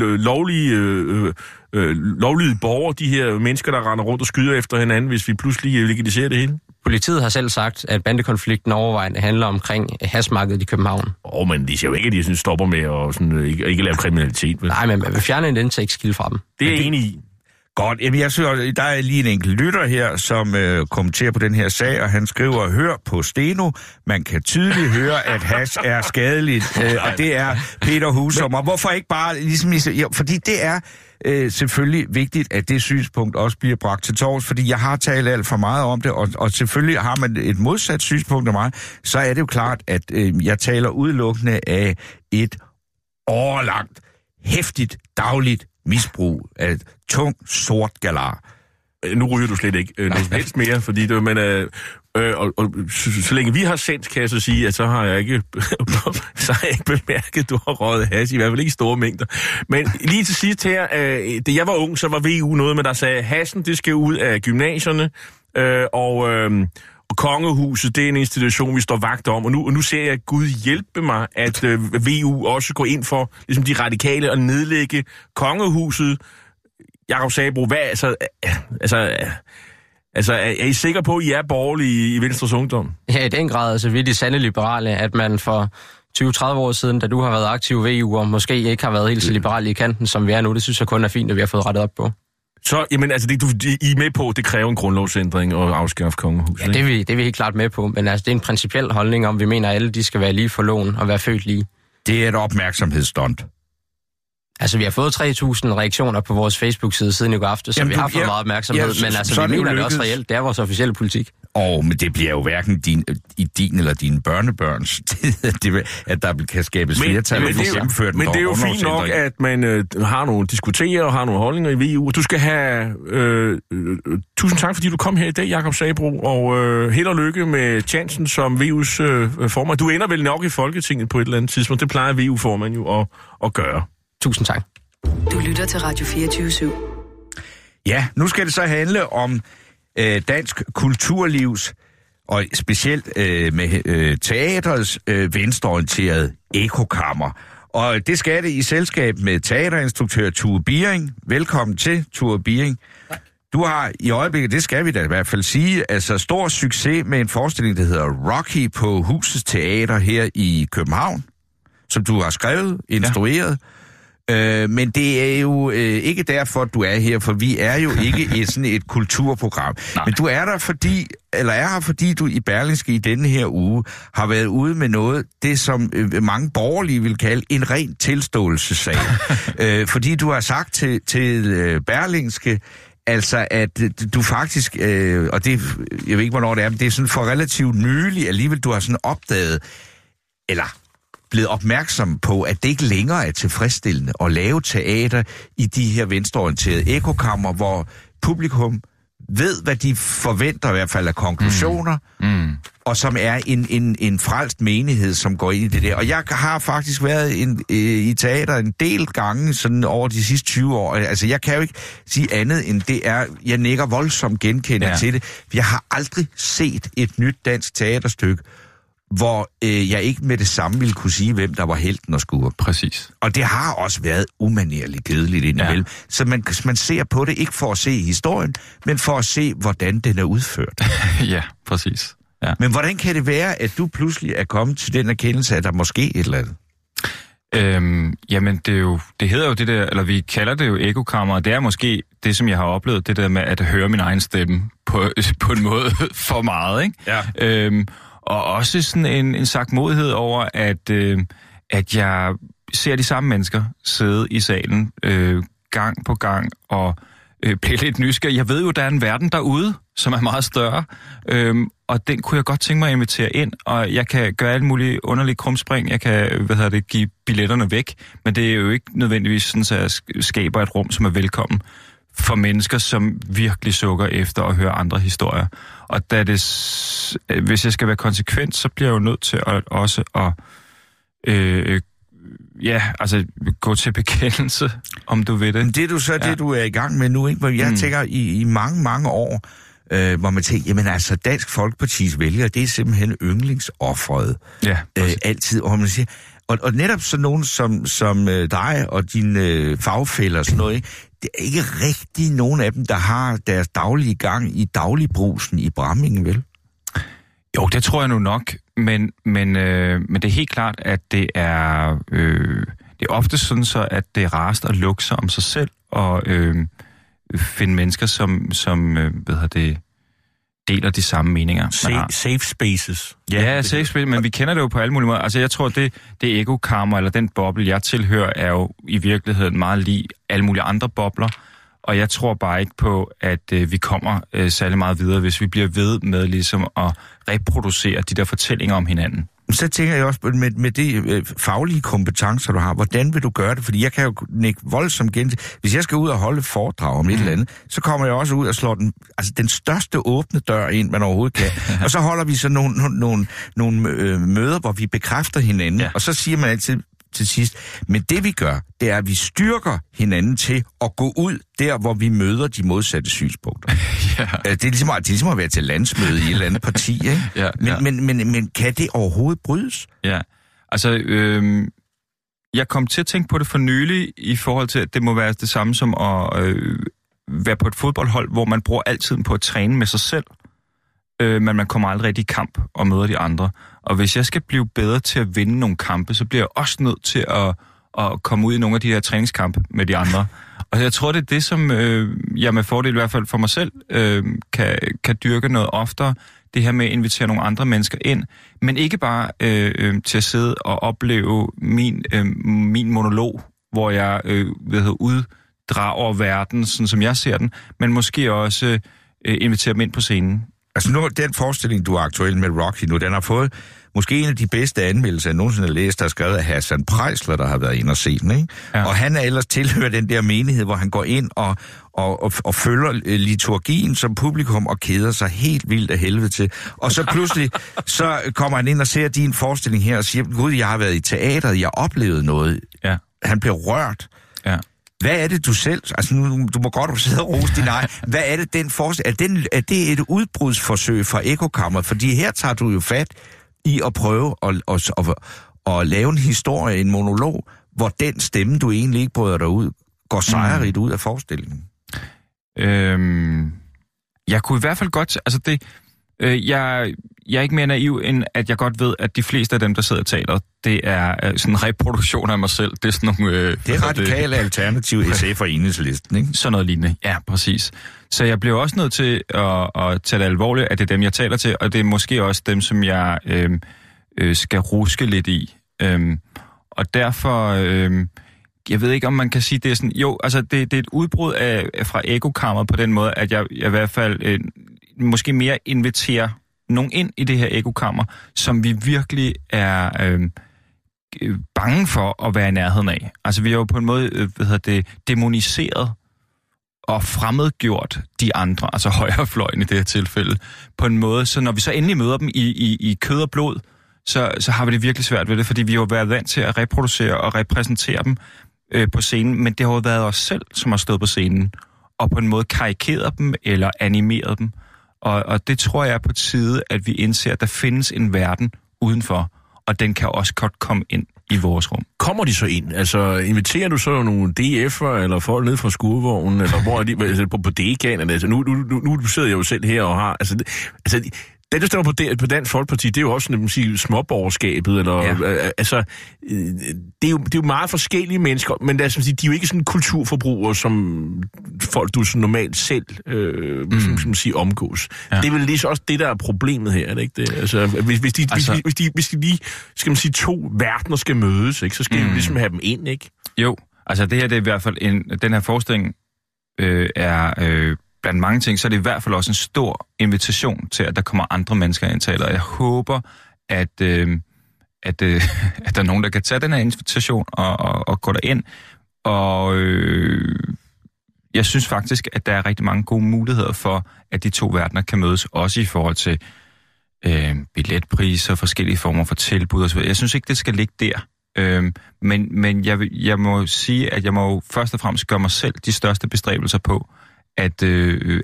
lovlydige borgere, de her mennesker, der render rundt og skyder efter hinanden, hvis vi pludselig legaliserer det hele? Politiet har selv sagt, at bandekonflikten overvejende handler omkring hashmarkedet i København. Men de siger jo ikke, at de sådan stopper med at sådan, ikke lave kriminalitet. Vel? Nej, men man vil fjerne en indtægtskilde fra dem. Det er jeg enig i. Godt. Jamen, jeg synes, der er lige en enkelt lytter her, som kommenterer på den her sag, og han skriver, hør på Steno. Man kan tydeligt høre, at hash er skadeligt, og det er Peter Husum. Og hvorfor ikke bare ligesom... Fordi det er selvfølgelig vigtigt, at det synspunkt også bliver bragt til torvs, fordi jeg har talt alt for meget om det, og selvfølgelig har man et modsat synspunkt af mig, så er det jo klart, at jeg taler udelukkende af et årelangt, heftigt, dagligt misbrug af tung, sort galar. Nu ryger du slet ikke noget helst mere, fordi det, men, så længe vi har sendt, kan jeg så sige, at så har jeg ikke bemærket, at du har røget hash, i hvert fald ikke i store mængder. Men lige til sidst her, da jeg var ung, så var VU noget med, der sagde, hashen, det skal ud af gymnasierne, og kongehuset, det er en institution, vi står vagt om, og nu ser jeg, Gud hjælpe mig, at VU også går ind for ligesom de radikale at nedlægge kongehuset. Jakob Sabro, hvad altså, er I sikre på, at I er borgerlige i Venstres Ungdom? Ja, i den grad, altså vi er de sande liberale, at man for 20-30 år siden, da du har været aktiv VU, og måske ikke har været helt så liberale i kanten, som vi er nu, det synes jeg kun er fint, at vi har fået rettet op på. Så, jamen, altså, I er med på, det kræver en grundlovsændring og afskaffe kongehuset? Ja, det er vi helt klart med på, men altså, det er en principiel holdning om, vi mener, at alle de skal være lige for loven og være født lige. Det er et opmærksomhedsstunt. Altså, vi har fået 3.000 reaktioner på vores Facebook-side siden i går aftes, så vi har fået meget opmærksomhed, men altså, vi mener det også reelt. Det er vores officielle politik. Men det bliver jo hverken i din eller dine børnebørns tid, at der kan skabes flertal. Men det er jo fint nok, at man har nogle diskuterer og har nogle holdninger i VU. Du skal have... tusind tak, fordi du kom her i dag, Jakob Sabroe, og held og lykke med chancen som VU's formand. Du ender vel nok i Folketinget på et eller andet tidspunkt. Det plejer VU-formand jo at gøre. Tusind tak. Du lytter til Radio 24/7. Ja, nu skal det så handle om dansk kulturlivs, og specielt med teatrets venstreorienterede ekokammer. Og det skal det i selskab med teaterinstruktør Tue Biering. Velkommen til, Tue Biering. Du har i øjeblikket, det skal vi da i hvert fald sige, altså stor succes med en forestilling, der hedder Rocky på Husets Teater her i København, som du har skrevet, instrueret. Ja. Men det er jo ikke derfor, du er her, for vi er jo ikke sådan et kulturprogram. Nej. Men du er der fordi du i Berlingske i denne her uge har været ude med noget, det som mange borgerlige vil kalde en ren tilståelsessag. Fordi du har sagt til Berlingske, altså at du faktisk, og det, jeg ved ikke hvornår det er, men det er sådan for relativt nylig alligevel, du har sådan opdaget, eller blevet opmærksom på, at det ikke længere er tilfredsstillende at lave teater i de her venstreorienterede ekokammer, hvor publikum ved, hvad de forventer i hvert fald af konklusioner, og som er en frelst menighed, som går ind i det der. Og jeg har faktisk været i teater en del gange sådan over de sidste 20 år. Altså, jeg kan jo ikke sige andet end det er, jeg nikker voldsomt genkender til det. Jeg har aldrig set et nyt dansk teaterstykke, hvor jeg ikke med det samme ville kunne sige, hvem der var helten og skurken. Præcis. Og det har også været umanerligt kedeligt indimellem. Ja. Så man ser på det ikke for at se historien, men for at se, hvordan den er udført. Ja, præcis. Ja. Men hvordan kan det være, at du pludselig er kommet til den erkendelse, at der måske et eller andet? Jamen, det hedder jo det der, eller vi kalder det jo ekokammer, og det er måske det, som jeg har oplevet, det der med at høre min egen stemme på en måde for meget, ikke? Ja. Og også sådan en sagtmodighed over, at jeg ser de samme mennesker sidde i salen gang på gang og bliver lidt nysgerrig. Jeg ved jo, der er en verden derude, som er meget større, og den kunne jeg godt tænke mig at invitere ind, og jeg kan gøre alle mulige underlige krumspring. Jeg kan, give billetterne væk, men det er jo ikke nødvendigvis sådan, at jeg skaber et rum, som er velkommen for mennesker, som virkelig sukker efter at høre andre historier. Og hvis jeg skal være konsekvent, så bliver jeg jo nødt til at gå til bekendelse, om du ved det. Men det er du så det, du er i gang med nu, ikke? Hvor jeg tænker i mange, mange år, hvor man tænker, jamen altså, Dansk Folkepartis vælgere, det er simpelthen yndlingsofferet. Ja, altid, og man siger, og netop sådan nogen som dig og dine fagfæller og sådan noget, ikke? Det er ikke rigtig nogen af dem, der har deres daglige gang i dagligbrusen i Brammingen, vel? Jo, det tror jeg nu nok, men det er helt klart, at det er ofte sådan så, at det er rarest at lukke sig om sig selv og finde mennesker, som deler de samme meninger. Safe spaces. Ja, safe spaces, men vi kender det jo på alle mulige måder. Altså, jeg tror, det ekokammer, eller den boble, jeg tilhører, er jo i virkeligheden meget lig alle mulige andre bobler. Og jeg tror bare ikke på, at vi kommer særlig meget videre, hvis vi bliver ved med ligesom at reproducere de der fortællinger om hinanden. Så tænker jeg også, med de faglige kompetencer, du har, hvordan vil du gøre det? Fordi jeg kan jo ikke voldsomt hvis jeg skal ud og holde et foredrag om et eller andet, så kommer jeg også ud og slår den største åbne dør ind, man overhovedet kan. Og så holder vi så nogle møder, hvor vi bekræfter hinanden, og så siger man altid til sidst, men det vi gør, det er, at vi styrker hinanden til at gå ud der, hvor vi møder de modsatte synspunkter. Det er ligesom at være til landsmøde i et eller andet parti, ikke? Men kan det overhovedet brydes? Ja, altså, jeg kom til at tænke på det for nylig, i forhold til, at det må være det samme som at være på et fodboldhold, hvor man bruger al tiden på at træne med sig selv, men man kommer aldrig rigtig i kamp og møder de andre. Og hvis jeg skal blive bedre til at vinde nogle kampe, så bliver jeg også nødt til at komme ud i nogle af de her træningskampe med de andre. Og jeg tror, det er det, som jeg med fordel, i hvert fald for mig selv, kan dyrke noget oftere. Det her med at invitere nogle andre mennesker ind, men ikke bare til at sidde og opleve min monolog, hvor jeg uddrager verden, sådan som jeg ser den, men måske også invitere dem ind på scenen. Altså nu, den forestilling, du er aktuel med Rocky nu, den har fået måske en af de bedste anmeldelser, jeg nogensinde har læst, der er skrevet af Hassan Preisler, der har været inde og set den, ikke? Ja. Og han er ellers tilhører den der menighed, hvor han går ind og følger liturgien som publikum og keder sig helt vildt af helvede til. Og så pludselig, så kommer han ind og ser din forestilling her og siger, gud, jeg har været i teateret, jeg har oplevet noget. Ja. Han bliver rørt. Ja. Hvad er det, du selv... Altså, nu, du må godt sidde og rose din egen. Hvad er det, den forestilling... Er det et udbrudsforsøg fra Ekokammeret? Fordi her tager du jo fat i at prøve at lave en historie, en monolog, hvor den stemme, du egentlig ikke bryder dig ud, går sejrigt ud af forestillingen. Jeg kunne i hvert fald godt... Altså, det... Jeg er ikke mere naiv, end at jeg godt ved, at de fleste af dem, der sidder og taler, det er sådan en reproduktion af mig selv. Det er sådan nogle... det er radikale alternativ SF og Enhedslisten, ikke? Sådan noget lignende, ja, præcis. Så jeg bliver også nødt til at tage det alvorligt, at det er dem, jeg taler til, og det er måske også dem, som jeg skal ruske lidt i. Og derfor... jeg ved ikke, om man kan sige, det er sådan... Jo, altså, det er et udbrud fra Ekokammeret på den måde, at jeg i hvert fald... måske mere invitere nogen ind i det her ekokammer, som vi virkelig er bange for at være i nærheden af. Altså vi har jo på en måde demoniseret og fremmedgjort de andre, altså højrefløjen i det her tilfælde, på en måde, så når vi så endelig møder dem i kød og blod, så har vi det virkelig svært ved det, fordi vi har jo været vant til at reproducere og repræsentere dem på scenen, men det har jo været os selv, som har stået på scenen, og på en måde karikeret dem eller animeret dem. Og det tror jeg er på tide, at vi indser, at der findes en verden udenfor, og den kan også godt komme ind i vores rum. Kommer de så ind? Altså, inviterer du så nogle DF'er, eller folk ned fra skurvognen, eller hvor er de, altså, på DK'en? Altså, nu sidder jeg jo selv her og har... Altså, det, der står på Dansk Folkeparti, det er jo også sådan, man siger, småborgerskabet, eller... Ja. Altså, det er jo meget forskellige mennesker, men altså, de er jo ikke sådan kulturforbrugere, som folk, du sådan normalt selv, som man siger, omgås. Ja. Det er vel lige også det, der er problemet her, er det ikke det? Altså, hvis de lige, skal man sige, to verdener skal mødes, ikke, så skal vi jo ligesom have dem ind, ikke? Jo, altså det her, det er i hvert fald den her forestilling er... blandt mange ting, så er det i hvert fald også en stor invitation til, at der kommer andre mennesker ind til. Og jeg håber, at der er nogen, der kan tage den her invitation og gå derind. Og jeg synes faktisk, at der er rigtig mange gode muligheder for, at de to verdener kan mødes, også i forhold til billetpriser, forskellige former for tilbud osv. Jeg synes ikke, det skal ligge der. Men jeg må sige, at jeg må først og fremmest gøre mig selv de største bestræbelser på, at de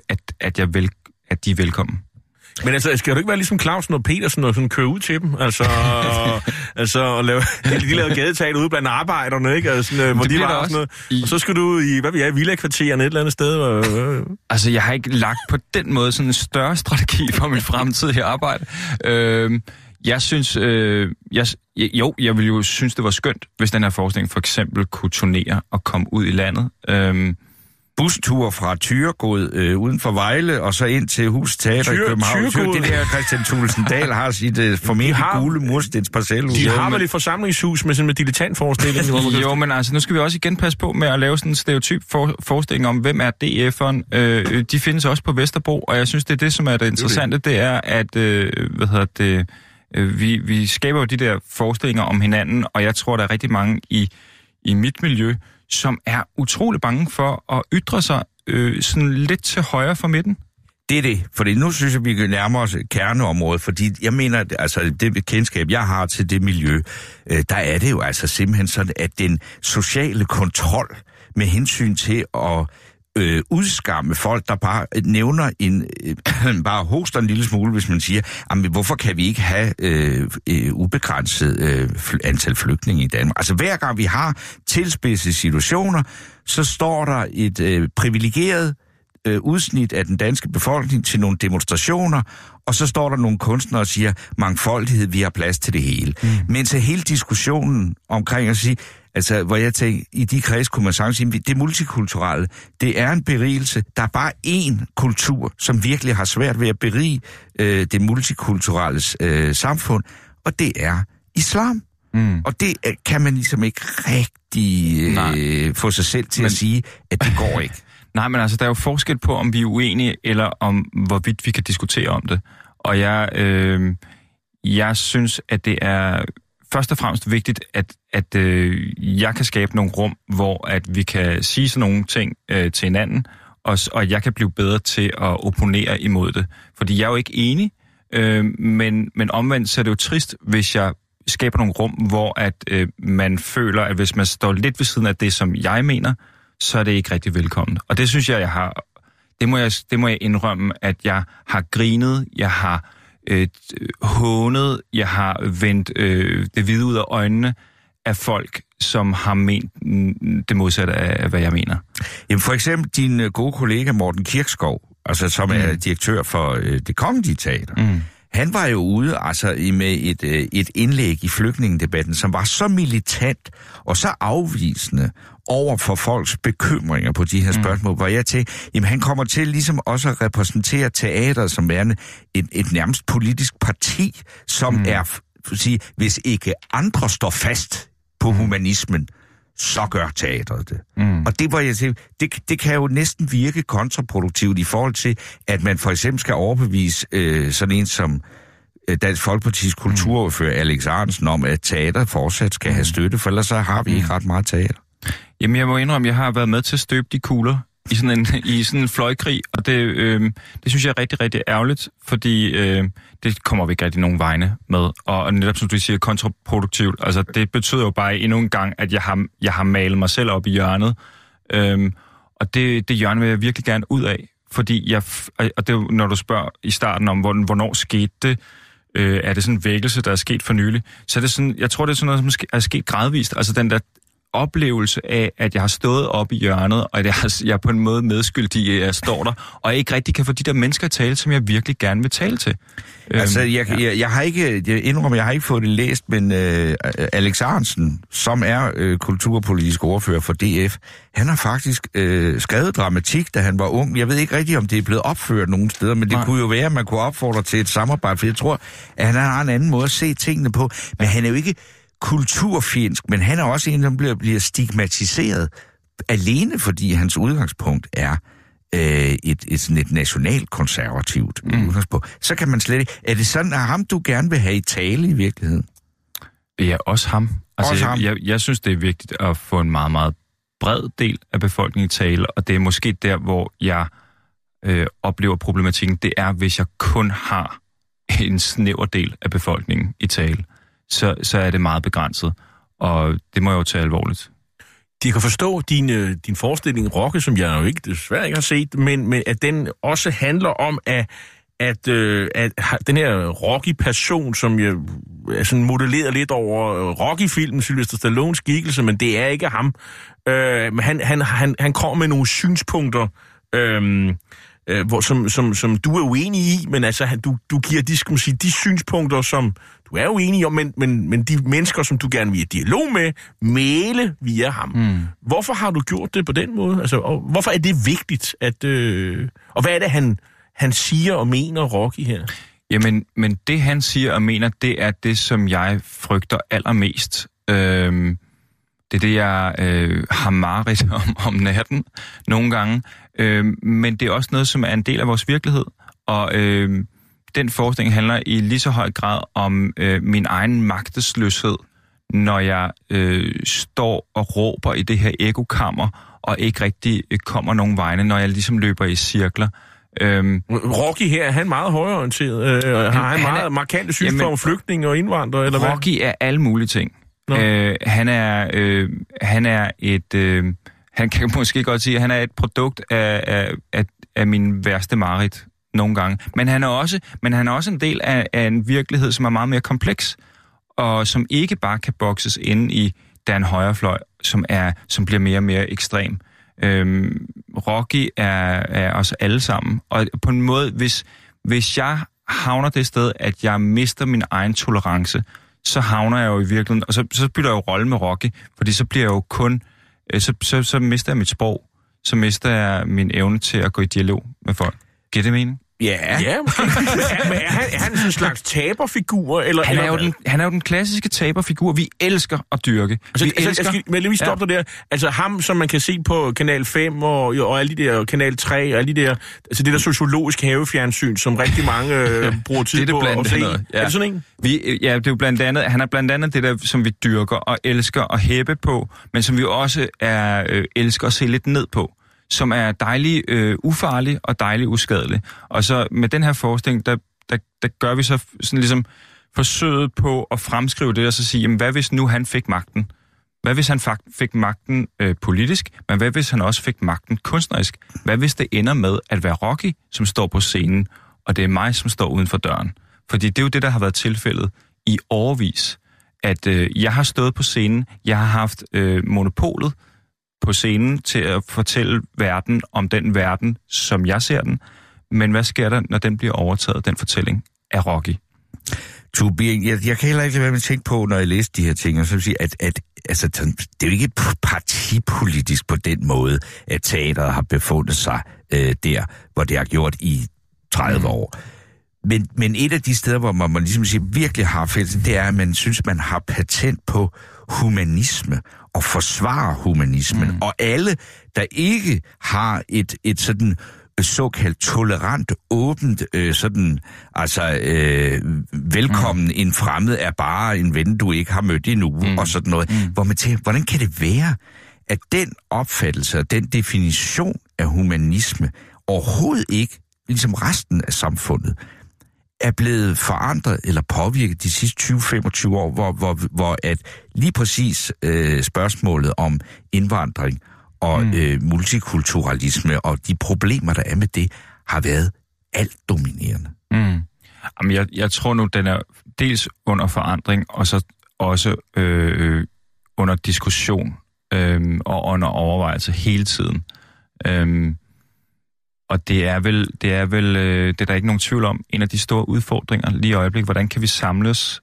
er velkommen. Men altså, skal du ikke være ligesom Clausen og Petersen og sådan køre ud til dem? Altså at lave, de lavede gadeteater ude blandt arbejderne, ikke? Altså, hvor de var også noget. Og så skal du ud i, hvad vi er, i villakvarteren et eller andet sted. Altså, jeg har ikke lagt på den måde sådan en større strategi for mit fremtidige arbejde. Jeg synes, jeg ville jo synes, det var skønt, hvis den her forestilling for eksempel kunne turnere og komme ud i landet. Bustur fra Thyregod uden for Vejle, og så ind til Hus Teater i København. Det der Christian Thulesen Dahl har sit formentlig gule murstens parcelhus. De har vel et forsamlingshus med dilettantforestilling? Jo, men altså, nu skal vi også igen passe på med at lave sådan en stereotyp forestilling om, hvem er DF'eren. De findes også på Vesterbro, og jeg synes, det er det, som er det interessante, det er, at vi skaber jo de der forestillinger om hinanden, og jeg tror, der er rigtig mange i mit miljø, som er utrolig bange for at ytre sig sådan lidt til højre for midten. Det er det, fordi nu synes jeg, vi kan nærme os kerneområdet, fordi jeg mener, altså det kendskab, jeg har til det miljø, der er det jo altså simpelthen sådan, at den sociale kontrol med hensyn til at udskamme folk, der bare nævner bare hoster en lille smule, hvis man siger, hvorfor kan vi ikke have ubegrænset antal flygtninge i Danmark? Altså hver gang vi har tilspidsede situationer, så står der et privilegeret udsnit af den danske befolkning til nogle demonstrationer, og så står der nogle kunstnere og siger, mangfoldighed, vi har plads til det hele. Mens hele diskussionen omkring at sige, Altså, hvor jeg tænker, i de kreds kunne man sagtens sige, det multikulturelle, det er en berigelse. Der er bare én kultur, som virkelig har svært ved at berige det multikulturelle samfund, og det er islam. Og det kan man ligesom ikke rigtig få sig selv til at sige, at det går ikke. Nej, men altså, der er jo forskel på, om vi er uenige, eller om hvorvidt vi kan diskutere om det. Og jeg synes, at det er først og fremmest vigtigt, at jeg kan skabe nogle rum, hvor at vi kan sige sådan nogle ting til hinanden, og jeg kan blive bedre til at opponere imod det. Fordi jeg er jo ikke enig, men omvendt så er det jo trist, hvis jeg skaber nogle rum, hvor at man føler, at hvis man står lidt ved siden af det, som jeg mener, så er det ikke rigtig velkommen. Og det synes jeg har... Det må jeg indrømme, at jeg har grinet, jeg har hånet, jeg har vendt det hvide ud af øjnene af folk, som har ment det modsatte af, hvad jeg mener. Jamen for eksempel din gode kollega Morten Kirkskov, altså som er direktør for Det Kongelige Teater. Han var jo ude med et indlæg i flygtningedebatten, som var så militant og så afvisende over for folks bekymringer på de her spørgsmål, hvor jeg tænkte, jamen han kommer til ligesom også at repræsentere teateret som værende et nærmest politisk parti, som er, hvis ikke andre står fast på humanismen, så gør teatret det. Og det var jeg til, det kan jo næsten virke kontraproduktivt i forhold til, at man for eksempel skal overbevise sådan en som Dansk Folkepartis kulturordfører Alex Ahrendtsen om, at teater fortsat skal have støtte, for ellers så har vi ikke ret meget teater. Jamen jeg må indrømme, jeg har været med til at støbe de kugler i sådan en fløjkrig, og det synes jeg er rigtig, rigtig ærgerligt, fordi det kommer vi ikke rigtig nogen vegne med. Og netop som du siger, kontraproduktivt, altså det betyder jo bare endnu en gang, at jeg har malet mig selv op i hjørnet, og det hjørne vil jeg virkelig gerne ud af, fordi og det er jo, når du spørger i starten om, hvornår skete det, er det sådan en vækkelse, der er sket for nylig, så er det sådan, jeg tror, det er sådan noget, som er sket gradvist, altså den der oplevelse af, at jeg har stået op i hjørnet, og at jeg er på en måde medskyldig, at jeg står der, og jeg ikke rigtig kan få de der mennesker at tale, som jeg virkelig gerne vil tale til. Altså, jeg har ikke fået det læst, men Alex Ahrendtsen, som er kulturpolitisk ordfører for DF, han har faktisk skrevet dramatik, da han var ung. Jeg ved ikke rigtig, om det er blevet opført nogen steder, men det kunne jo være, at man kunne opfordre til et samarbejde, for jeg tror, at han har en anden måde at se tingene på, men han er jo ikke kulturfjendsk, men han er også en, der bliver stigmatiseret alene, fordi hans udgangspunkt er et nationalkonservativt udgangspunkt. Så kan man slet ikke... Er det sådan, at ham du gerne vil have i tale i virkeligheden? Ja, også ham. Altså, også ham. Jeg synes, det er vigtigt at få en meget, meget bred del af befolkningen i tale, og det er måske der, hvor jeg oplever problematikken. Det er, hvis jeg kun har en snæver del af befolkningen i tale. Så er det meget begrænset, og det må jeg jo tage alvorligt. De kan forstå din forestilling, Rokke, som jeg jo desværre ikke har set, men at den også handler om, at den her Rocky-person, som jo er sådan modelleret lidt over Rocky-filmen, Sylvester Stallones skikkelse, men det er ikke ham. Han kommer med nogle synspunkter, som du er uenig i, men altså du giver de synspunkter, som du er uenig om, men de mennesker, som du gerne vil i dialog med, mæle via ham. Hvorfor har du gjort det på den måde? Altså, og hvorfor er det vigtigt? Og hvad er det, han siger og mener, Rocky her? Jamen, men det han siger og mener, det er det, som jeg frygter allermest. Det er det, jeg har mareridt om natten nogle gange. Men det er også noget, som er en del af vores virkelighed. Og den forskning handler i lige så høj grad om min egen magtesløshed, når jeg står og råber i det her ekokammer, og ikke rigtig kommer nogen vegne, når jeg ligesom løber i cirkler. Rocky her, er han meget højreorienteret? Har han meget markante synspunkter om flygtninge og indvandrere? Eller Rocky er alle mulige ting. Han er et... han kan måske godt sige, at han er et produkt af min værste mareridt nogle gange. Men han er også en del af en virkelighed, som er meget mere kompleks, og som ikke bare kan bokses inde i den højrefløj, som bliver mere og mere ekstrem. Rocky er os alle sammen. Og på en måde, hvis jeg havner det sted, at jeg mister min egen tolerance, så havner jeg jo i virkeligheden, og så bytter jeg jo rolle med Rocky, fordi så bliver jeg jo kun, så mister jeg mit sprog, så mister jeg min evne til at gå i dialog med folk. Giver det mening? Ja, måske. Men er han sådan en slags taberfigur? Eller, han er jo den klassiske taberfigur, vi elsker at dyrke. Men lige stoppe der. Altså ham, som man kan se på Kanal 5 og alle de der Kanal 3 og alle de der, altså det der sociologisk havefjernsyn, som rigtig mange bruger tid på at se. Ja. Er det sådan en? Det er jo blandt andet, han er blandt andet det der, som vi dyrker og elsker at hæppe på, men som vi også elsker at se lidt ned på, som er dejlig ufarlig og dejlig uskadelig. Og så med den her forestilling, der gør vi så sådan ligesom forsøget på at fremskrive det, og så sige, jamen, hvad hvis nu han fik magten? Hvad hvis han fik magten politisk, men hvad hvis han også fik magten kunstnerisk? Hvad hvis det ender med at være Rocky, som står på scenen, og det er mig, som står uden for døren? Fordi det er jo det, der har været tilfældet i årevis, at jeg har stået på scenen, jeg har haft monopolet på scenen til at fortælle verden om den verden, som jeg ser den. Men hvad sker der, når den bliver overtaget, den fortælling af Rocky? Tobi, jeg kan heller ikke lade være med at tænke på, når jeg læser de her ting, og så vil sige, at altså, det er jo ikke partipolitisk på den måde, at teateret har befundet sig der, hvor det har gjort i 30 år. Men et af de steder, hvor man ligesom siger, virkelig har fælles, det er, at man synes, man har patent på humanisme og forsvarer humanismen. Og alle, der ikke har et sådan såkaldt tolerant, åbent, velkommen, en fremmed er bare en ven, du ikke har mødt endnu, og sådan noget. Hvor man tænker, hvordan kan det være, at den opfattelse og den definition af humanisme overhovedet ikke, ligesom resten af samfundet, er blevet forandret eller påvirket de sidste 20-25 år, hvor at lige præcis spørgsmålet om indvandring og multikulturalisme og de problemer, der er med det, har været alt dominerende. Jamen, jeg tror nu, den er dels under forandring, og så også under diskussion og under overvejelse hele tiden. Og det er vel, det er der ikke nogen tvivl om, en af de store udfordringer lige i øjeblikket. Hvordan kan vi samles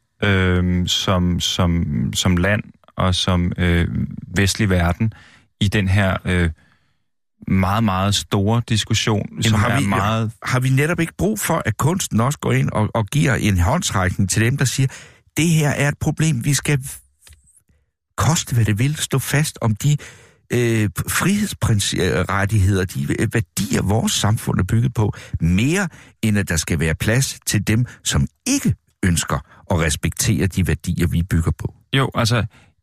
som land og som vestlig verden i den her meget, meget store diskussion, som har vi netop ikke brug for, at kunsten også går ind og giver en håndsrækning til dem, der siger, det her er et problem, vi skal koste, hvad det vil, stå fast om de frihedsrettigheder, de værdier, vores samfund er bygget på, mere end at der skal være plads til dem, som ikke ønsker at respektere de værdier, vi bygger på. Jo, altså,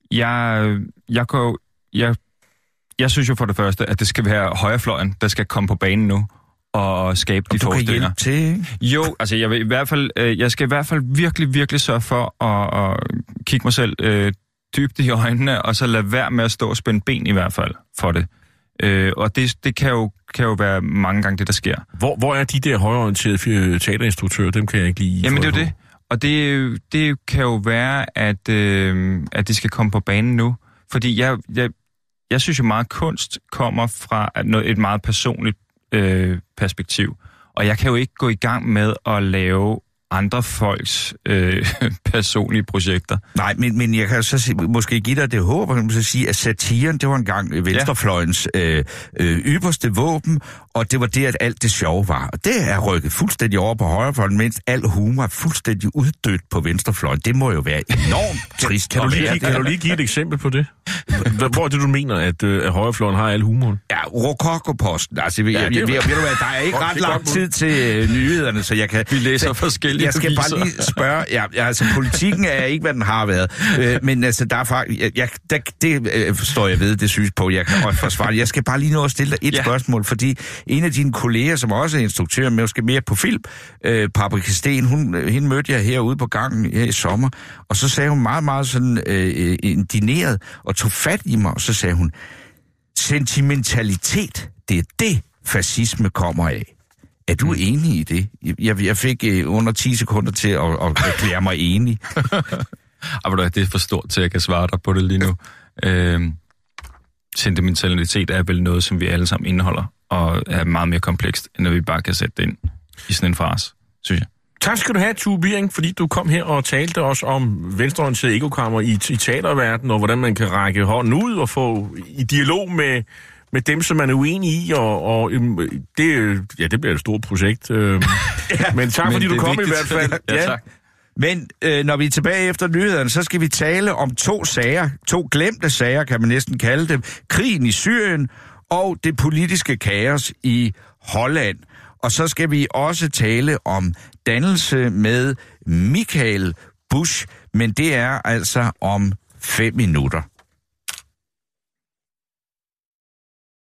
jeg synes jo for det første, at det skal være højrefløjen, der skal komme på banen nu og skabe de forestillinger. Kan hjælpe til? Jo, altså jeg skal i hvert fald virkelig, virkelig sørge for at kigge mig selv dybt i øjnene, og så lade være med at stå og spænde ben i hvert fald for det. Og det kan jo være mange gange det, der sker. Hvor er de der højreorienterede teaterinstruktører? Dem kan jeg ikke lige... Jamen det er jo det. Og det kan jo være, at det skal komme på banen nu. Fordi jeg synes jo meget, kunst kommer fra et meget personligt perspektiv. Og jeg kan jo ikke gå i gang med at lave andre folks personlige projekter. Nej, men jeg kan så måske give dig det håb, at man så sige, at satiren, det var engang venstrefløjens ypperste våben, og det var det, at alt det sjove var. Og det er rykket fuldstændig over på højrefløjen, mens al humor er fuldstændig uddødt på venstrefløjen. Det må jo være enormt trist. Kan du lige give et eksempel på det? Hvor er det, du mener, at højrefløjen har al humoren? Ja, Rokokoposten. Altså, ved du hvad, der er ikke ret lang tid til nyhederne, så jeg kan... Vi læser forskellige. Jeg skal bare lige spørge, altså politikken er ikke, hvad den har været, men altså der er faktisk, det står jeg ved, det synes på, jeg kan også forsvare. Jeg skal bare lige nå at stille dig et spørgsmål, fordi en af dine kolleger, som også er instruktør, men måske mere på film, Paprika Steen, hende mødte jeg herude på gangen her i sommer, og så sagde hun meget, meget sådan indineret, og tog fat i mig, og så sagde hun, sentimentalitet, det er det, fascisme kommer af. Er du enig i det? Jeg fik under 10 sekunder til at erklære mig enig. Det er for stort til, at jeg kan svare dig på det lige nu. Sentimentalitet er vel noget, som vi alle sammen indeholder, og er meget mere komplekst, end når vi bare kan sætte det ind i sådan en frase, synes jeg. Tak skal du have, Tue Biering, fordi du kom her og talte os om venstreorienteret ekokammer i teaterverdenen, og hvordan man kan række hånden ud og få i dialog med dem, som man er uenig i, og det bliver et stort projekt. Men tak, fordi du kom i hvert fald. Ja, tak. Men når vi er tilbage efter nyhederne, så skal vi tale om 2 sager. 2 glemte sager, kan man næsten kalde dem. Krigen i Syrien og det politiske kaos i Holland. Og så skal vi også tale om dannelse med Michael Busch, men det er altså om 5 minutter.